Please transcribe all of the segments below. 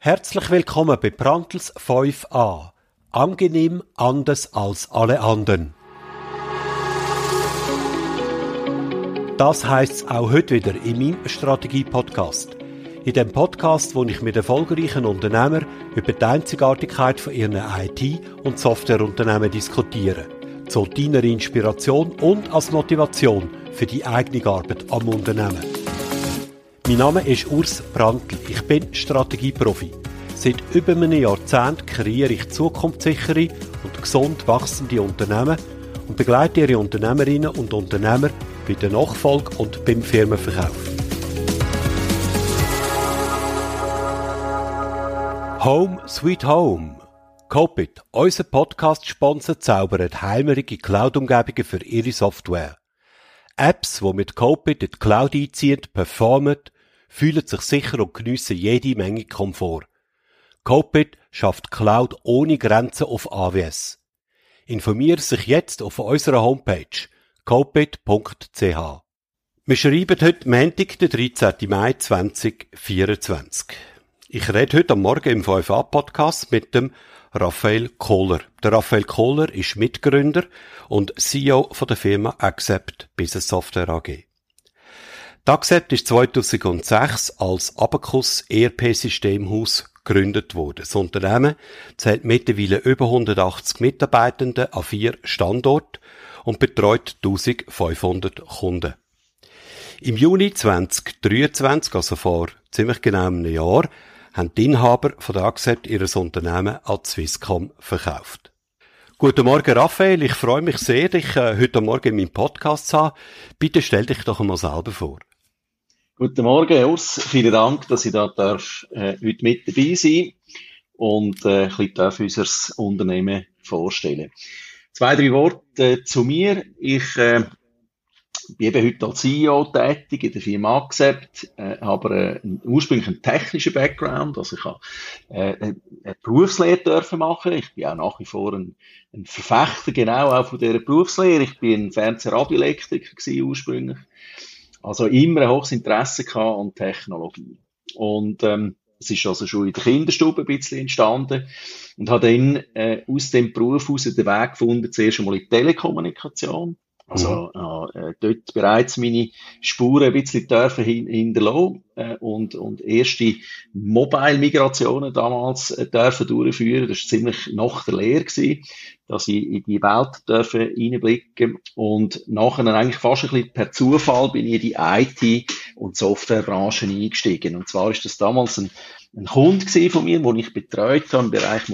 Herzlich willkommen bei Brandtls 5a. Angenehm anders als alle anderen. Das heisst auch heute wieder in meinem Strategie-Podcast. In dem Podcast, wo ich mit erfolgreichen Unternehmern über die Einzigartigkeit von ihren IT- und Softwareunternehmen diskutiere. Zu deiner Inspiration und als Motivation für die eigene Arbeit am Unternehmen. Mein Name ist Urs Brandtl. Ich bin Strategieprofi. Seit über einem Jahrzehnt kreiere ich zukunftssichere und gesund wachsende Unternehmen und begleite ihre Unternehmerinnen und Unternehmer bei der Nachfolge und beim Firmenverkauf. Home Sweet Home. Copit, unser Podcast-Sponsor, zaubert heimerige Cloud-Umgebungen für ihre Software. Apps, die mit Copit in die Cloud einziehen, performen, fühlen sich sicher und geniessen jede Menge Komfort. Copit schafft Cloud ohne Grenzen auf AWS. Informiere sich jetzt auf unserer Homepage copit.ch. Wir schreiben heute Montag, den 13. Mai 2024. Ich rede heute am Morgen im 5a-Podcast mit dem Raphael Kohler. Der Raphael Kohler ist Mitgründer und CEO von der Firma Accept Business Software AG. Die Accept ist 2006 als Abacus ERP-Systemhaus gegründet worden. Das Unternehmen zählt mittlerweile über 180 Mitarbeitende an 4 Standorten und betreut 1500 Kunden. Im Juni 2023, also vor ziemlich genau einem Jahr, haben die Inhaber von der Accept ihr Unternehmen an die Swisscom verkauft. Guten Morgen, Raphael. Ich freue mich sehr, dich heute Morgen in meinem Podcast zu haben. Bitte stell dich doch einmal selber vor. Guten Morgen, Urs. Vielen Dank, dass ich da heute mit dabei sein und ein bisschen unser Unternehmen vorstellen. 2-3 Worte zu mir. Ich bin eben heute als CEO tätig in der Firma Accept, habe ursprünglich einen technischen Background, also ich habe eine Berufslehre dürfen machen. Ich bin auch nach wie vor ein Verfechter genau auch von dieser Berufslehre. Ich bin ein Fernseh-Radio-Elektriker gewesen ursprünglich. Also immer ein hohes Interesse gehabt an Technologie. Und es ist also schon in der Kinderstube ein bisschen entstanden und habe dann aus dem Beruf heraus den Weg gefunden, zuerst einmal in die Telekommunikation. Also dort bereits meine Spuren ein bisschen hinterlassen und erste Mobile-Migrationen damals dürfen durchführen. Das war ziemlich nach der Lehre gewesen, dass ich in die Welt dürfen reinblicken. Und nachher eigentlich fast ein bisschen per Zufall bin ich in die IT- und Softwarebranche eingestiegen. Und zwar ist das damals ein Kunde von mir, den ich betreut habe im Bereich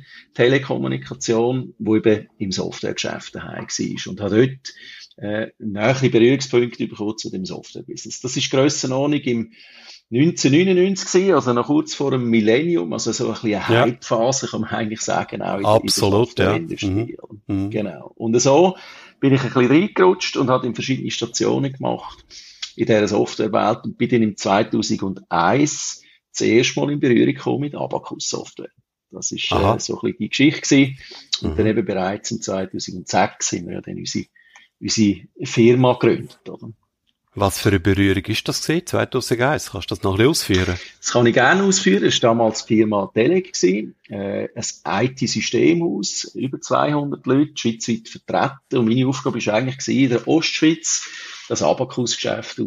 Mobiltelekommunikation, wo eben im Softwaregeschäft daheim war. Und hat dort nähere Berührungspunkte bekommen zu dem Softwarebusiness. Das ist Grössenordnung im 1999 gewesen, also noch kurz vor dem Millennium, also so ein bisschen eine Hype-Phase, kann man eigentlich sagen, auch in der Softwareindustrie. Ja. Genau. Und so bin ich ein bisschen reingerutscht und habe in verschiedene Stationen gemacht in dieser Softwarewelt und bin dann im 2001 zuerst mal in Berührung gekommen mit Abacus-Software. Das ist so ein bisschen die Geschichte gewesen. Und dann eben bereits im 2006 sind wir ja dann unsere Firma gegründet, oder? Was für eine Berührung ist das gewesen, 2001? Kannst du das noch ein bisschen ausführen? Das kann ich gerne ausführen. Das war damals die Firma Delec gewesen. Ein IT-Systemhaus, über 200 Leute, schweizweit vertreten. Und meine Aufgabe war eigentlich in der Ostschweiz das Abacus-Geschäft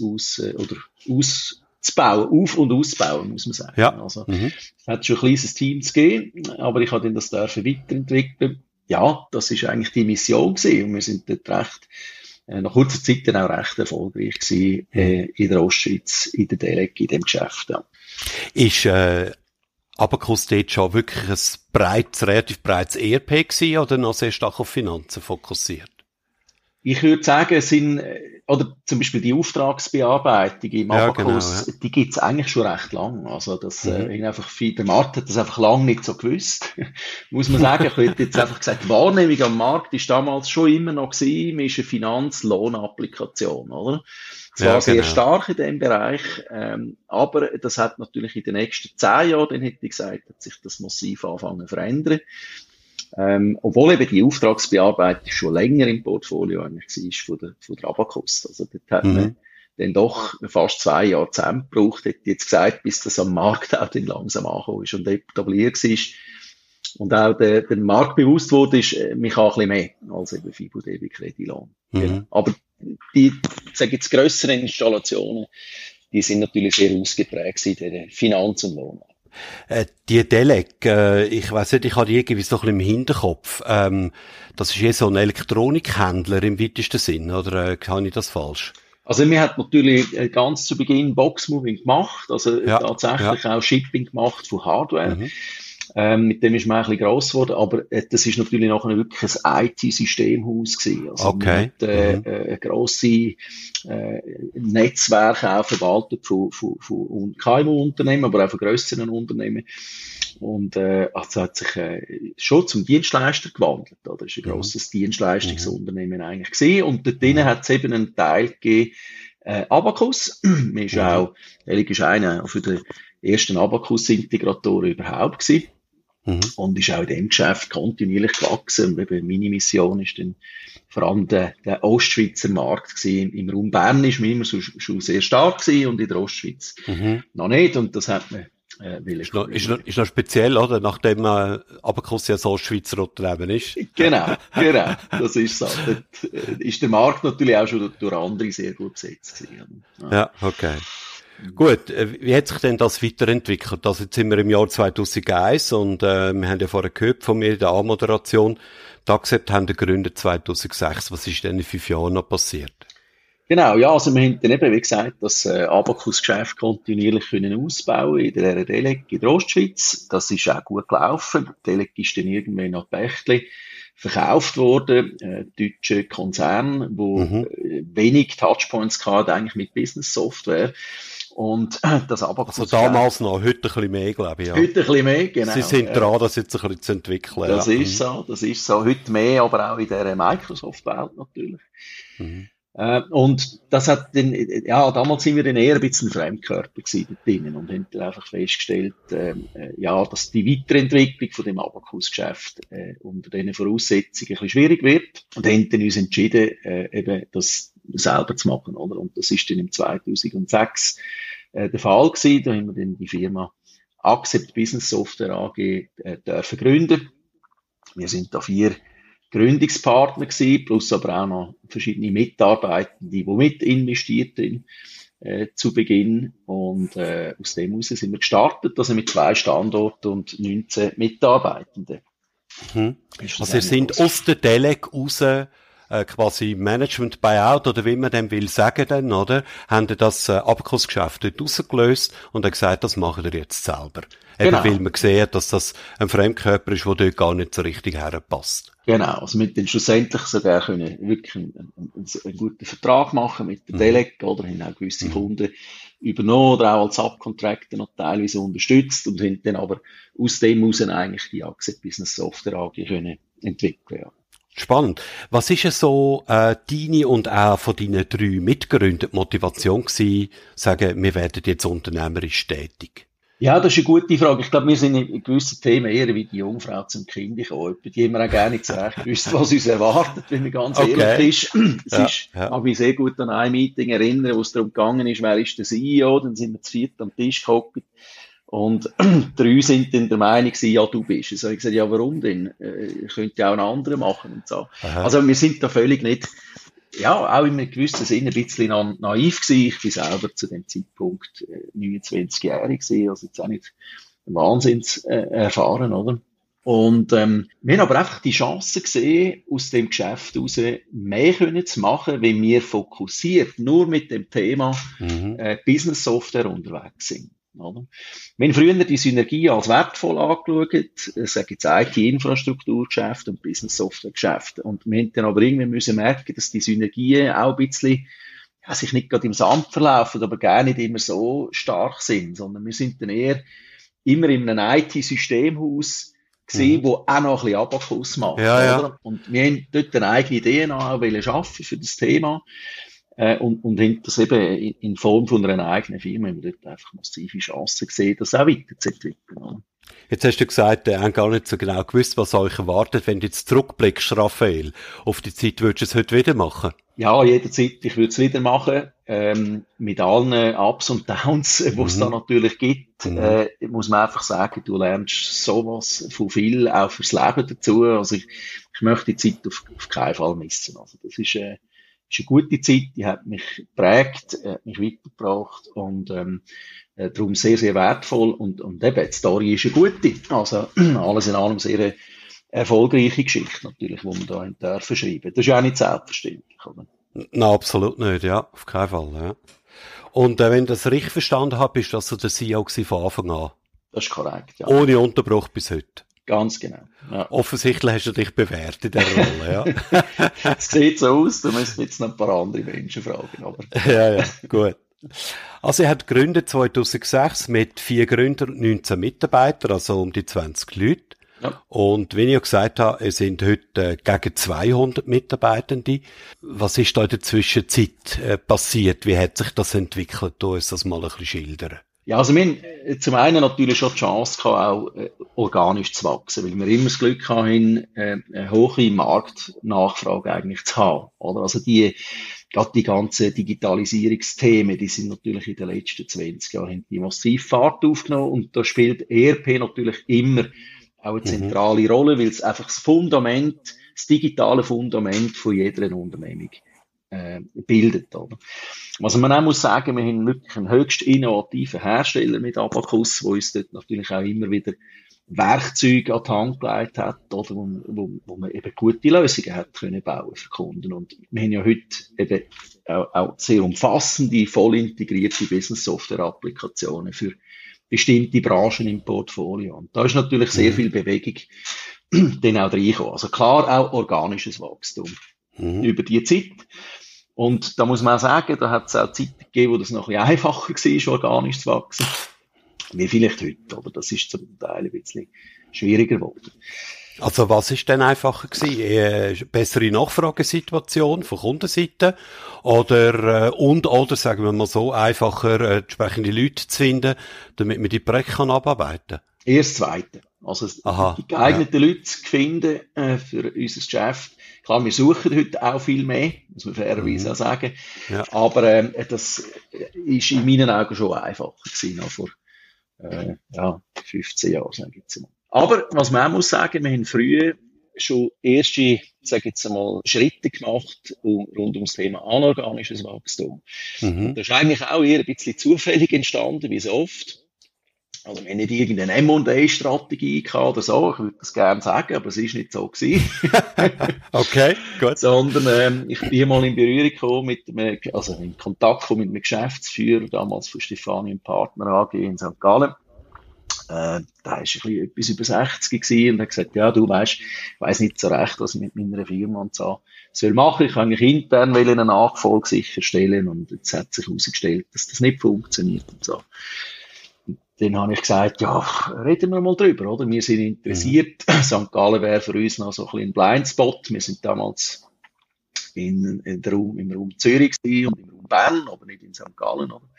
auszubauen, auf- und auszubauen, muss man sagen. Ja. Also, es hat schon ein kleines Team gegeben, aber ich habe dann das weiterentwickeln. Ja, das ist eigentlich die Mission gewesen. Und wir sind dort nach kurzer Zeit dann auch recht erfolgreich gewesen, in der Ostschweiz, in der Delec, in dem Geschäft, ja. Ist, Abacus dort schon wirklich ein relativ breites ERP gewesen oder noch sehr stark auf Finanzen fokussiert? Ich würde sagen, oder zum Beispiel die Auftragsbearbeitung im Abacus, genau, die gibt's eigentlich schon recht lang. Also das, der Markt hat das einfach lang nicht so gewusst. Muss man sagen, ich hätte jetzt einfach gesagt, die Wahrnehmung am Markt ist damals schon immer noch gewesen, man ist eine Finanzlohnapplikation, oder? Zwar sehr stark in dem Bereich, aber das hat natürlich in den nächsten 10 Jahren, dann hätte ich gesagt, hat sich das massiv angefangen zu verändern. Obwohl eben die Auftragsbearbeitung schon länger im Portfolio eigentlich war von der Abacus. Also dort hat man dann doch fast 2 Jahre zusammengebraucht, hätte ich jetzt gesagt, bis das am Markt auch dann langsam angekommen ist und etabliert ist. Und auch der Markt bewusst wurde, ist, mich auch ein bisschen mehr als eben FIBO, DEBI, Credilon. Genau. Aber die, sage jetzt, grösseren Installationen, die sind natürlich sehr ausgeprägt in der Finanz- und Lohn. Die Delec, ich weiss nicht, ich habe die irgendwie so ein bisschen im Hinterkopf. Das ist so ein Elektronikhändler im weitesten Sinn, oder habe ich das falsch? Also wir hat natürlich ganz zu Beginn Boxmoving gemacht, also tatsächlich auch Shipping gemacht von Hardware. Mit dem ist man ein bisschen gross geworden, aber das ist natürlich nachher wirklich ein IT-Systemhaus gewesen. Also man hat ein grosses Netzwerk auch verwaltet von KMU-Unternehmen, aber auch von grösseren Unternehmen. Und also hat sich schon zum Dienstleister gewandelt. Oder? Das ist ein grosses Dienstleistungsunternehmen eigentlich gewesen. Und dort drinnen hat es eben einen Teil gegeben, Abacus. Man ist auch, Delic ist einer von den ersten Abacus-Integratoren überhaupt gewesen. Und ist auch in dem Geschäft kontinuierlich gewachsen. Und eben meine Mission ist dann vor allem der Ostschweizer Markt gewesen. Im Raum Bern ist man immer schon sehr stark gewesen und in der Ostschweiz noch nicht. Und das hat man ist noch speziell, oder? Nachdem Abacus ja so ein Schweizer Unternehmen ist. Genau. Das ist so. Dort ist der Markt natürlich auch schon durch andere sehr gut besetzt gewesen. Ja, okay. Gut, wie hat sich denn das weiterentwickelt? Also jetzt sind wir im Jahr 2001 und wir haben ja vorher gehört von mir in der Anmoderation, Taxept haben wir gegründet 2006. Was ist denn in 5 Jahren noch passiert? Genau, ja, also wir haben dann eben, wie gesagt, das Abacus-Geschäft kontinuierlich können ausbauen in der Delec in der Ostschweiz. Das ist auch gut gelaufen. Delec ist dann irgendwann nach Bächtli verkauft worden, deutsche Konzern, wo wenig Touchpoints hatte, eigentlich mit Business-Software. Und das Abacus. Also damals noch, heute ein bisschen mehr, glaube ich. Ja. Heute ein bisschen mehr, genau. Sie sind dran, das jetzt ein bisschen zu entwickeln. Das ist so. Heute mehr, aber auch in der Microsoft-Welt natürlich. Und das hat dann, ja, damals sind wir dann eher ein bisschen Fremdkörper gewesen dort drinnen und haben dann einfach festgestellt, dass die Weiterentwicklung von dem Abacus-Geschäft unter diesen Voraussetzungen ein bisschen schwierig wird und haben dann uns entschieden, eben das selber zu machen, oder? Und das ist dann im 2006 der Fall gewesen. Da haben wir dann die Firma Accept Business Software AG dürfen gründen. Wir sind da 4 Gründungspartner gewesen, plus aber auch noch verschiedene Mitarbeitende, die mit investiert sind zu Beginn. Und aus dem heraus sind wir gestartet, also mit 2 Standorten und 19 Mitarbeitenden. Also ihr sind aus der Delec raus quasi Management Buyout oder wie man dem will sagen dann, oder? Haben das Abacus-Geschäft dort rausgelöst und haben gesagt, das machen wir jetzt selber. Eben weil man gesehen hat, dass das ein Fremdkörper ist, der dort gar nicht so richtig herpasst. Genau, also mit den schlussendlich sogar können wirklich einen guten Vertrag machen mit der Delec, oder haben auch gewisse Kunden übernommen oder auch als Subcontractor noch teilweise unterstützt und haben dann aber aus dem heraus eigentlich die Accept Business Software AG können entwickeln, ja. Spannend. Was ist es so deine und auch von deinen 3 Mitgründern die Motivation gewesen, sagen, wir werden jetzt unternehmerisch tätig? Ja, das ist eine gute Frage. Ich glaube, wir sind in gewissen Themen eher wie die Jungfrau zum Kind gekommen. Die haben wir auch gar nicht so recht gewusst, was uns erwartet, wenn man ganz ehrlich ist. Ich kann mich sehr gut an ein Meeting erinnern, wo es darum gegangen ist, wer ist der CEO, dann sind wir zu 4 am Tisch gehockt. Und 3 sind dann der Meinung gewesen, ja, du bist es. Und ich gesagt, ja, warum denn? Könnte ja auch einen anderen machen und so. Also wir sind da völlig nicht, ja, auch in einem gewissen Sinne ein bisschen naiv gewesen. Ich bin selber zu dem Zeitpunkt 29-jährig gewesen, also jetzt auch nicht wahnsinns erfahren, oder? Und wir haben aber einfach die Chance gesehen, aus dem Geschäft heraus mehr können zu machen, wenn wir fokussiert nur mit dem Thema Business Software unterwegs sind. Oder? Wir haben früher die Synergie als wertvoll angeschaut, ich sage jetzt IT-Infrastrukturgeschäft und Business-Software-Geschäft. Und wir haben dann aber irgendwie müssen merken, dass die Synergien auch ein bisschen, ja, sich nicht gerade im Sand verlaufen, aber gar nicht immer so stark sind, sondern wir sind dann eher immer in einem IT-Systemhaus gesehen, wo auch noch ein bisschen Abacus macht. Oder? Und wir haben dort eine eigene DNA auch schaffen für das Thema. Und haben das eben in Form von einer eigenen Firma, haben wir dort einfach massive Chancen gesehen, das auch weiterzuentwickeln. Oder? Jetzt hast du gesagt, ihr habt gar nicht so genau gewusst, was euch erwartet. Wenn du jetzt zurückblickst, Raphael, auf die Zeit, würdest du es heute wieder machen? Ja, jederzeit. Ich würde es wieder machen. Mit allen Ups und Downs, die es da natürlich gibt, muss man einfach sagen, du lernst sowas von viel, auch fürs Leben dazu. Also ich möchte die Zeit auf keinen Fall missen. Also das ist eine gute Zeit, die hat mich geprägt, hat mich weitergebracht und darum sehr, sehr wertvoll. Und eben, die Story ist eine gute. Also alles in allem sehr eine erfolgreiche Geschichte natürlich, die wir da dürfen schreiben. Das ist ja auch nicht selbstverständlich, oder? Nein, absolut nicht, ja, auf keinen Fall, ja. Und wenn ich das richtig verstanden habe, bist du also der CEO von Anfang an? Das ist korrekt, ja. Ohne Unterbruch bis heute? Ganz genau, ja. Offensichtlich hast du dich bewährt in dieser Rolle, ja. Es sieht so aus, da müssen wir jetzt noch ein paar andere Menschen fragen, aber. Ja, gut. Also er hat gegründet 2006 mit 4 Gründern und 19 Mitarbeitern, also um die 20 Leute. Ja. Und wie ich ja gesagt habe, es sind heute gegen 200 Mitarbeitende. Was ist da in der Zwischenzeit passiert? Wie hat sich das entwickelt? Du uns das mal ein bisschen schildern. Ja, also wir haben zum einen natürlich schon die Chance gehabt, auch organisch zu wachsen, weil wir immer das Glück haben, eine hohe Marktnachfrage eigentlich zu haben, oder? Also gerade die ganzen Digitalisierungsthemen, die sind natürlich in den letzten 20 Jahren haben die massiv Fahrt aufgenommen und da spielt ERP natürlich immer auch eine zentrale Rolle, weil es einfach das digitale Fundament von jeder Unternehmung bildet. Oder? Was man auch muss sagen, wir haben wirklich einen höchst innovativen Hersteller mit Abacus, der uns dort natürlich auch immer wieder Werkzeuge an die Hand gelegt hat, oder, wo man eben gute Lösungen hat können bauen für Kunden. Und wir haben ja heute eben auch sehr umfassende, voll integrierte Business-Software-Applikationen für bestimmte Branchen im Portfolio. Und da ist natürlich sehr viel Bewegung dann auch reingekommen. Also klar auch organisches Wachstum über die Zeit. Und da muss man auch sagen, da hat es auch Zeiten gegeben, wo das noch ein bisschen einfacher war, organisch zu wachsen. Wie vielleicht heute, aber das ist zum Teil ein bisschen schwieriger geworden. Also was ist denn einfacher gewesen? Bessere Nachfragesituation von Kundenseite oder sagen wir mal so, einfacher entsprechende Leute zu finden, damit man die Projekte kann abarbeiten? Eher das Zweite. Also die geeigneten Leute zu finden für unser Geschäft. Klar, wir suchen heute auch viel mehr, muss man fairerweise auch sagen. Ja. Aber das ist in meinen Augen schon einfacher gewesen, als vor 15 Jahren, sage ich jetzt mal. Aber was man auch muss sagen, wir haben früher schon erste, sage ich jetzt mal, Schritte gemacht rund ums Thema anorganisches Wachstum. Und das ist eigentlich auch eher ein bisschen zufällig entstanden, wie so oft. Also wir haben nicht irgendeine M&A-Strategie gehabt oder so, ich würde das gerne sagen, aber es ist nicht so gewesen. Okay, gut. Sondern ich bin mal in Berührung gekommen also in Kontakt gekommen mit einem Geschäftsführer, damals von Stefani & Partner AG in St. Gallen. Da war etwas über 60 gewesen und hat gesagt, ja, du weisst, ich weiss nicht so recht, was ich mit meiner Firma und so soll machen. Ich kann eigentlich intern eine Nachfolge sicherstellen und jetzt hat sich herausgestellt, dass das nicht funktioniert und so. Und dann habe ich gesagt, ja, reden wir mal drüber, oder? Wir sind interessiert. St. Gallen wäre für uns noch so ein bisschen ein Blindspot. Wir sind damals im Raum Zürich gewesen und im Raum Bern, aber nicht in St. Gallen, oder?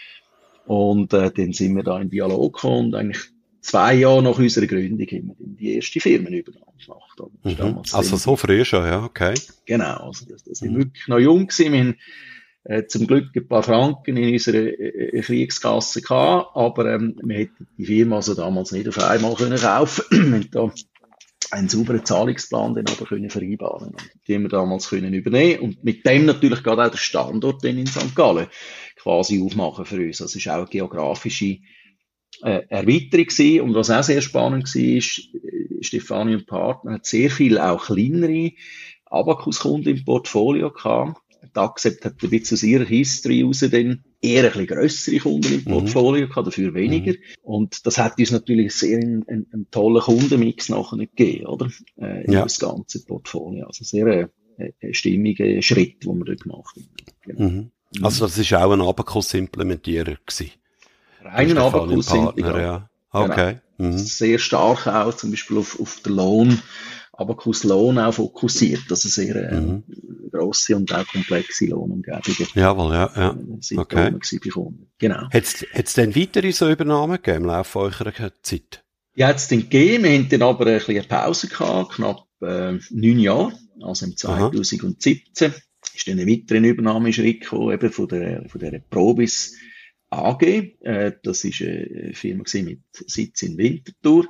Und dann sind wir da in Dialog gekommen und eigentlich 2 Jahre nach unserer Gründung haben wir dann die erste Firmenübernahme gemacht. Also so früh schon, ja, okay. Genau, also das sind wirklich noch jung gewesen. Wir haben zum Glück ein paar Franken in unserer Kriegskasse gehabt, aber wir hätten die Firma also damals nicht auf einmal können kaufen. Wir haben da einen sauberen Zahlungsplan dann aber können vereinbaren. Und die haben wir damals können übernehmen und mit dem natürlich gerade auch der Standort dann in St. Gallen quasi aufmachen für uns. Das ist auch eine geografische Erweiterung gewesen. Und was auch sehr spannend war, ist, Stefani & Partner hat sehr viel auch kleinere Abacus-Kunden im Portfolio gehabt. Accept hat ein bisschen aus ihrer History raus dann eher ein bisschen grössere Kunden im Portfolio gehabt, dafür weniger. Und das hat uns natürlich sehr einen tollen Kundenmix nachher gegeben, oder? In das ganze Portfolio. Also sehr ein stimmiger Schritt, den wir dort gemacht haben. Genau. Also das ist auch ein Abacus-Implementierer gewesen. Reinen Abacus-Implementierer, ja. Okay. Genau. Sehr stark auch zum Beispiel auf den Lohn, Abacus Lohn auch fokussiert, also sehr grosse und auch komplexe Lohnumgebungen. Jawohl, ja. Okay. Genau. Hat's denn weitere so Übernahmen gegeben im Laufe eurer Zeit? Ja, hat's dann gegeben. Wir haben dann aber eine Pause gehabt, knapp 9 Jahre, also im 2017. ist dann ein weiterer Übernahmeschritt gekommen, eben von der Probis AG. Das ist eine Firma mit Sitz in Winterthur.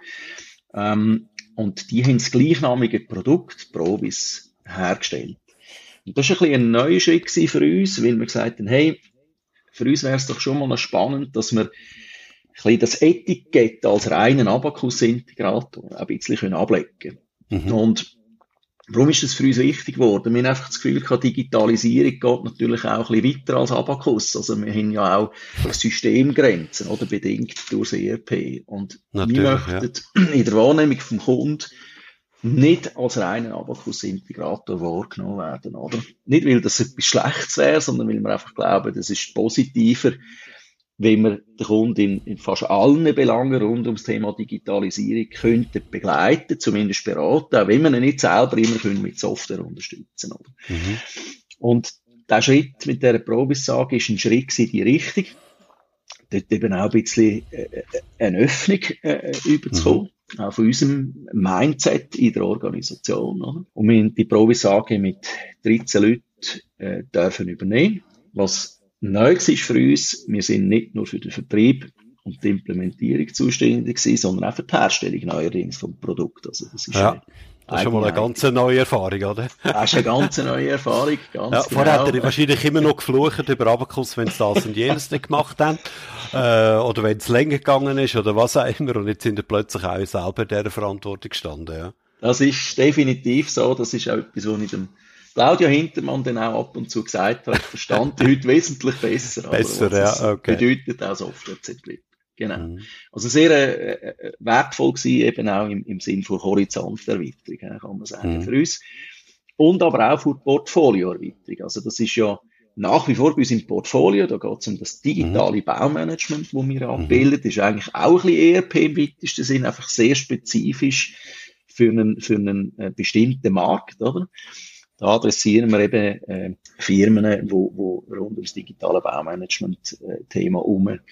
Und die haben das gleichnamige Produkt, Probis, hergestellt. Und das war ein bisschen ein neuer Schritt für uns, weil wir gesagt haben, hey, für uns wäre es doch schon mal noch spannend, dass wir ein bisschen das Etikett als reinen Abacus-Integrator ein bisschen ablegen können. Und warum ist das für uns wichtig geworden? Wir haben einfach das Gefühl, die Digitalisierung geht natürlich auch ein bisschen weiter als Abacus. Also wir haben ja auch Systemgrenzen, oder, bedingt durch das ERP. Und natürlich, wir möchten in der Wahrnehmung vom Kunden nicht als reinen Abacus-Integrator wahrgenommen werden, oder? Nicht, weil das etwas Schlechtes wäre, sondern weil wir einfach glauben, das ist positiver, wenn wir den Kunden in fast allen Belangen rund ums Thema Digitalisierung könnten begleiten, zumindest beraten, auch wenn wir ihn nicht selber immer mit Software unterstützen können. Und der Schritt mit dieser Probissage ist ein Schritt in die Richtung, dort eben auch ein bisschen eine Öffnung überzukommen. Auch von unserem Mindset in der Organisation. Oder? Und wir haben die Probissage mit 13 Leuten dürfen übernehmen. Was neu war für uns, wir sind nicht nur für den Vertrieb und die Implementierung zuständig gewesen, sondern auch für die Herstellung neuerdings vom Produkt. Also das ist das ist schon mal eine ganz neue Erfahrung, oder? Das ist eine ganz neue Erfahrung, ganz genau. Vorher hat er wahrscheinlich immer noch geflucht über Abacus, wenn sie das und jenes nicht gemacht haben. Oder wenn es länger gegangen ist, oder was auch immer. Und jetzt sind wir plötzlich auch selber dieser Verantwortung gestanden, ja. Das ist definitiv so. Das ist auch etwas, was ich dem Claudio Hintermann dann auch ab und zu gesagt hat. Ich verstand heute wesentlich besser. Besser, ja, okay. Bedeutet auch Software zu entwickeln. Genau. Also sehr wertvoll gewesen, eben auch im Sinn von Horizonterweiterung, kann man sagen, für uns. Und aber auch für Portfolioerweiterung. Also das ist ja nach wie vor bei uns im Portfolio, da geht es um das digitale Baumanagement, das wir abbilden. Das ist eigentlich auch ein bisschen ERP im weitesten Sinn, einfach sehr spezifisch für einen bestimmten Markt, oder? Da adressieren wir eben Firmen, wo rund ums digitale Baumanagement-Thema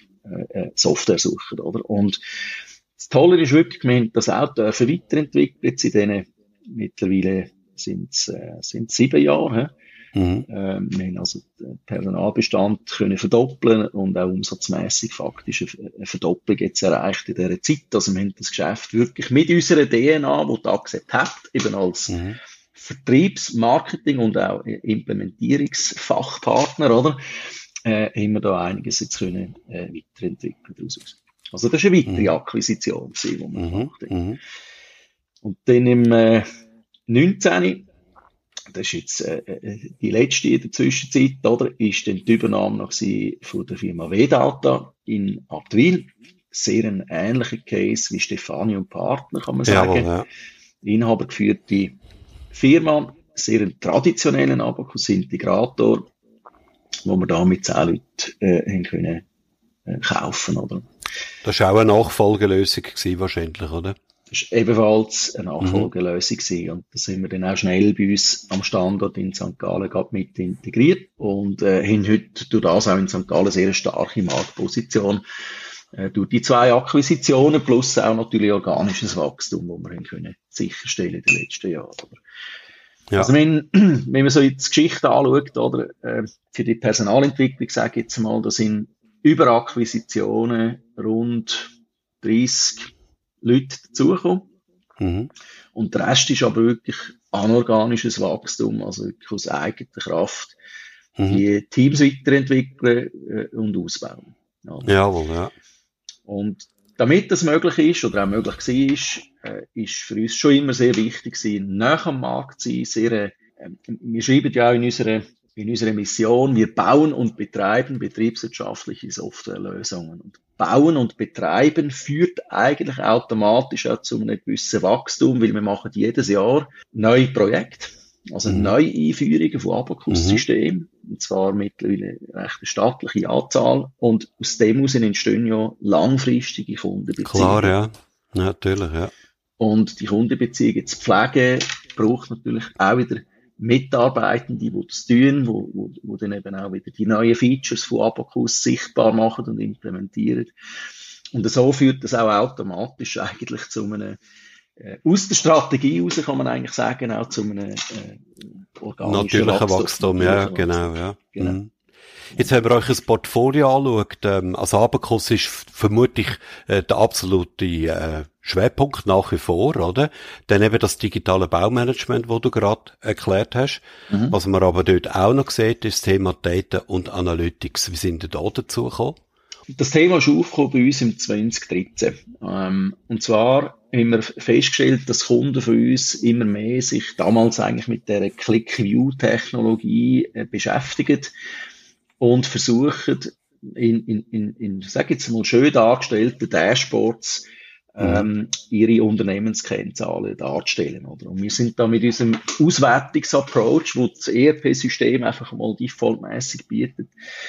Software suchen, oder? Und das Tolle ist wirklich, wir haben das auch weiterentwickelt. In denen mittlerweile sind 7 Jahre. Wir haben also den Personalbestand können verdoppeln und auch umsatzmässig faktisch eine Verdopplung jetzt erreicht in dieser Zeit. Also wir haben das Geschäft wirklich mit unserer DNA, die die Accept hat, eben als Vertriebs-, Marketing- und auch Implementierungsfachpartner, oder? Haben wir da einiges jetzt können weiterentwickeln daraus. Also das ist eine weitere Akquisition, die wir gemacht haben. Und dann im 19. Das ist jetzt die letzte in der Zwischenzeit, oder? Ist dann die Übernahme noch von der Firma W-Data in Abbwil. Sehr ein ähnlicher Case wie Stefani und Partner, kann man sagen. Jawohl, ja. Inhabergeführte Firma, sehr ein traditionellen Abacus-Integrator, wo wir da mit 10 Leuten haben können kaufen, oder? Das war auch eine Nachfolgelösung gewesen, wahrscheinlich, oder? Das war ebenfalls eine Nachfolgelösung gewesen. Und da sind wir dann auch schnell bei uns am Standort in St. Gallen mit integriert und haben heute durch das auch in St. Gallen sehr starke Marktposition durch die 2 Akquisitionen plus auch natürlich organisches Wachstum, das wir haben können sicherstellen in den letzten Jahren. Ja. Also wenn man so jetzt die Geschichte anschaut, oder, für die Personalentwicklung, sage ich jetzt mal, da sind über Akquisitionen rund 30 Leute dazugekommen. Und der Rest ist aber wirklich anorganisches Wachstum, also wirklich aus eigener Kraft die Teams weiterentwickeln und ausbauen. Ja. Jawohl, ja. Und damit das möglich ist oder auch möglich war, ist für uns schon immer sehr wichtig gewesen, nach am Markt zu sein. Wir schreiben ja auch in unserer Mission, wir bauen und betreiben betriebswirtschaftliche Softwarelösungen. Und Bauen und Betreiben führt eigentlich automatisch auch zu einem gewissen Wachstum, weil wir machen jedes Jahr neue Projekte, also neue Einführungen von Abacus-Systemen, und zwar mittlerweile eine recht stattliche Anzahl, und aus dem heraus entstehen ja langfristige Kundenbeziehungen. Klar, ja. Natürlich, ja. Und die Kundenbeziehungen zu pflegen, braucht natürlich auch wieder Mitarbeitende, die das tun, wo dann eben auch wieder die neuen Features von Abacus sichtbar machen und implementieren. Und so führt das auch automatisch eigentlich zu einem aus der Strategie raus kann man eigentlich sagen, auch zu einem organischen natürlicher Wachstum, ja, genau, ja. Genau. Mhm. Jetzt haben wir euch ein Portfolio angeschaut. Also Abacus ist vermutlich der absolute Schwerpunkt nach wie vor, oder? Dann eben das digitale Baumanagement, das du gerade erklärt hast. Mhm. Was man aber dort auch noch sieht, ist das Thema Data und Analytics. Wie sind ihr da dazu gekommen? Das Thema ist aufgekommen bei uns im 2013. Und zwar haben wir festgestellt, dass Kunden von uns immer mehr sich damals eigentlich mit der Click-View-Technologie beschäftigen und versuchen, in sag jetzt mal, schön dargestellten Dashboards ihre Unternehmenskennzahlen darzustellen, oder? Und wir sind da mit unserem Auswertungsapproach, wo das ERP-System einfach mal defaultmäßig bietet,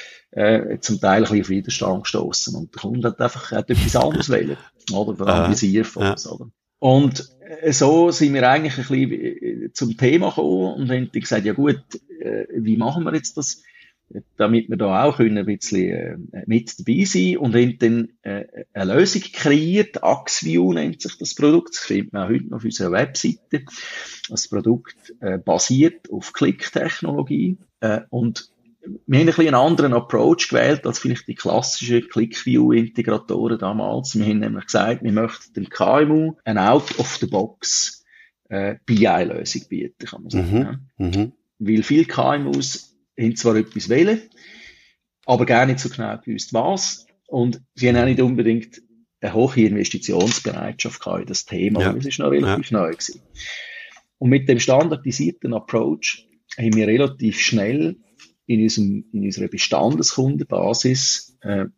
zum Teil ein bisschen auf Widerstand gestossen. Und der Kunde hat etwas anderes wollen, oder? Vor allem Visierfonds, oder? Und so sind wir eigentlich ein bisschen zum Thema gekommen und haben gesagt, ja gut, wie machen wir jetzt das, damit wir da auch ein bisschen mit dabei sein, und haben dann eine Lösung kreiert. Axview nennt sich das Produkt. Das findet man auch heute noch auf unserer Webseite. Das Produkt basiert auf Click-Technologie und wir haben ein bisschen einen anderen Approach gewählt als vielleicht die klassischen Click-View-Integratoren damals. Wir haben nämlich gesagt, wir möchten dem KMU eine Out-of-the-Box BI-Lösung bieten, kann man sagen. Weil viele KMUs haben zwar etwas wollen, aber gar nicht so genau gewusst, was. Und sie haben auch nicht unbedingt eine hohe Investitionsbereitschaft gehabt in das Thema. Ja. Das ist noch relativ neu gewesen. Und mit dem standardisierten Approach haben wir relativ schnell in unserer Bestandeskundenbasis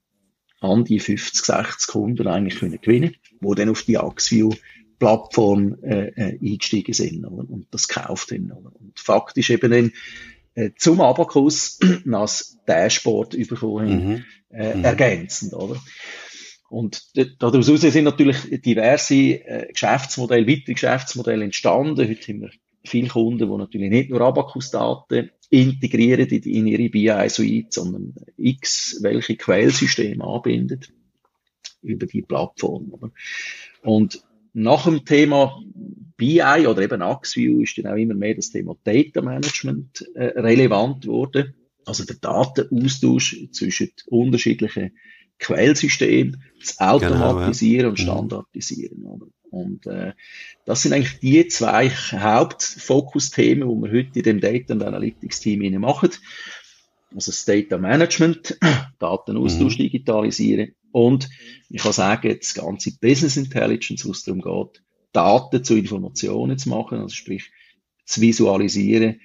an die 50, 60 Kunden eigentlich können gewinnen, die dann auf die Axview-Plattform eingestiegen sind, oder? Und das gekauft haben. Oder? Und faktisch eben dann zum Abacus als Dashboard bekommen, ergänzend, oder? Und daraus sind natürlich diverse weitere Geschäftsmodelle entstanden. Heute haben wir viele Kunden, die natürlich nicht nur Abacus-Daten integrieren in ihre BI-Suite, sondern welche Quellsysteme anbinden über die Plattform, oder? Und nach dem Thema BI oder eben Axview ist dann auch immer mehr das Thema Data Management relevant geworden. Also der Datenaustausch zwischen unterschiedlichen Quellsystemen zu automatisieren und standardisieren. Oder? Und das sind eigentlich die zwei Hauptfokusthemen, die wir heute in dem Data and Analytics Team machen. Also das Data Management, Datenaustausch digitalisieren und ich kann sagen, das ganze Business Intelligence, wo es darum geht, Daten zu Informationen zu machen, also sprich zu visualisieren,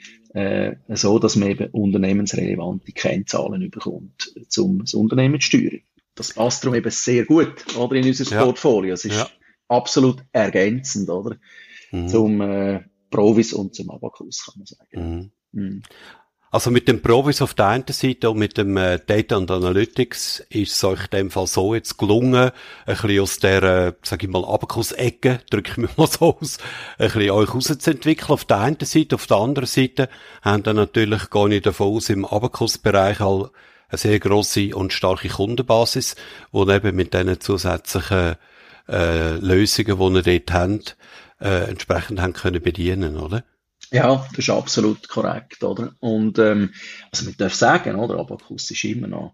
so dass man eben unternehmensrelevante Kennzahlen bekommt, um das Unternehmen zu steuern. Das passt darum eben sehr gut, oder, in unser Portfolio. Es ist absolut ergänzend, oder, zum Provis und zum Abacus, kann man sagen. Also mit dem Provis auf der einen Seite und mit dem Data and Analytics ist es euch in dem Fall so jetzt gelungen, ein bisschen aus der, sag ich mal, Abacus-Ecke, drücke ich mir mal so aus, ein bisschen euch rauszuentwickeln auf der einen Seite. Auf der anderen Seite haben dann natürlich, gehe ich davon aus, im Abacus-Bereich halt eine sehr grosse und starke Kundenbasis, die eben mit diesen zusätzlichen Lösungen, die ihr dort habt, entsprechend haben können bedienen, oder? Ja, das ist absolut korrekt, oder? Und also man darf sagen, oder, Abacus ist immer noch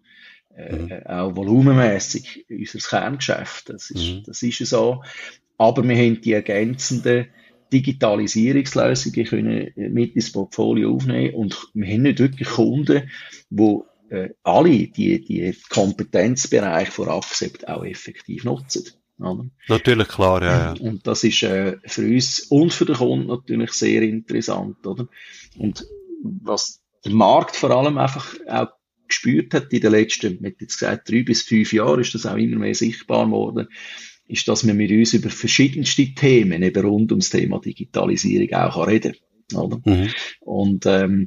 auch volumenmässig unser Kerngeschäft. Das ist so. Aber wir haben die ergänzenden Digitalisierungslösungen können mit ins Portfolio aufnehmen und wir haben nicht wirklich Kunden, die alle die Kompetenzbereiche von Accept auch effektiv nutzen. Oder? Natürlich, klar, ja. Und das ist für uns und für den Kunden natürlich sehr interessant, oder? Und was der Markt vor allem einfach auch gespürt hat in den letzten, mit jetzt gesagt 3 bis 5 Jahren, ist das auch immer mehr sichtbar geworden, ist, dass man mit uns über verschiedenste Themen eben rund ums Thema Digitalisierung auch reden kann, oder? Und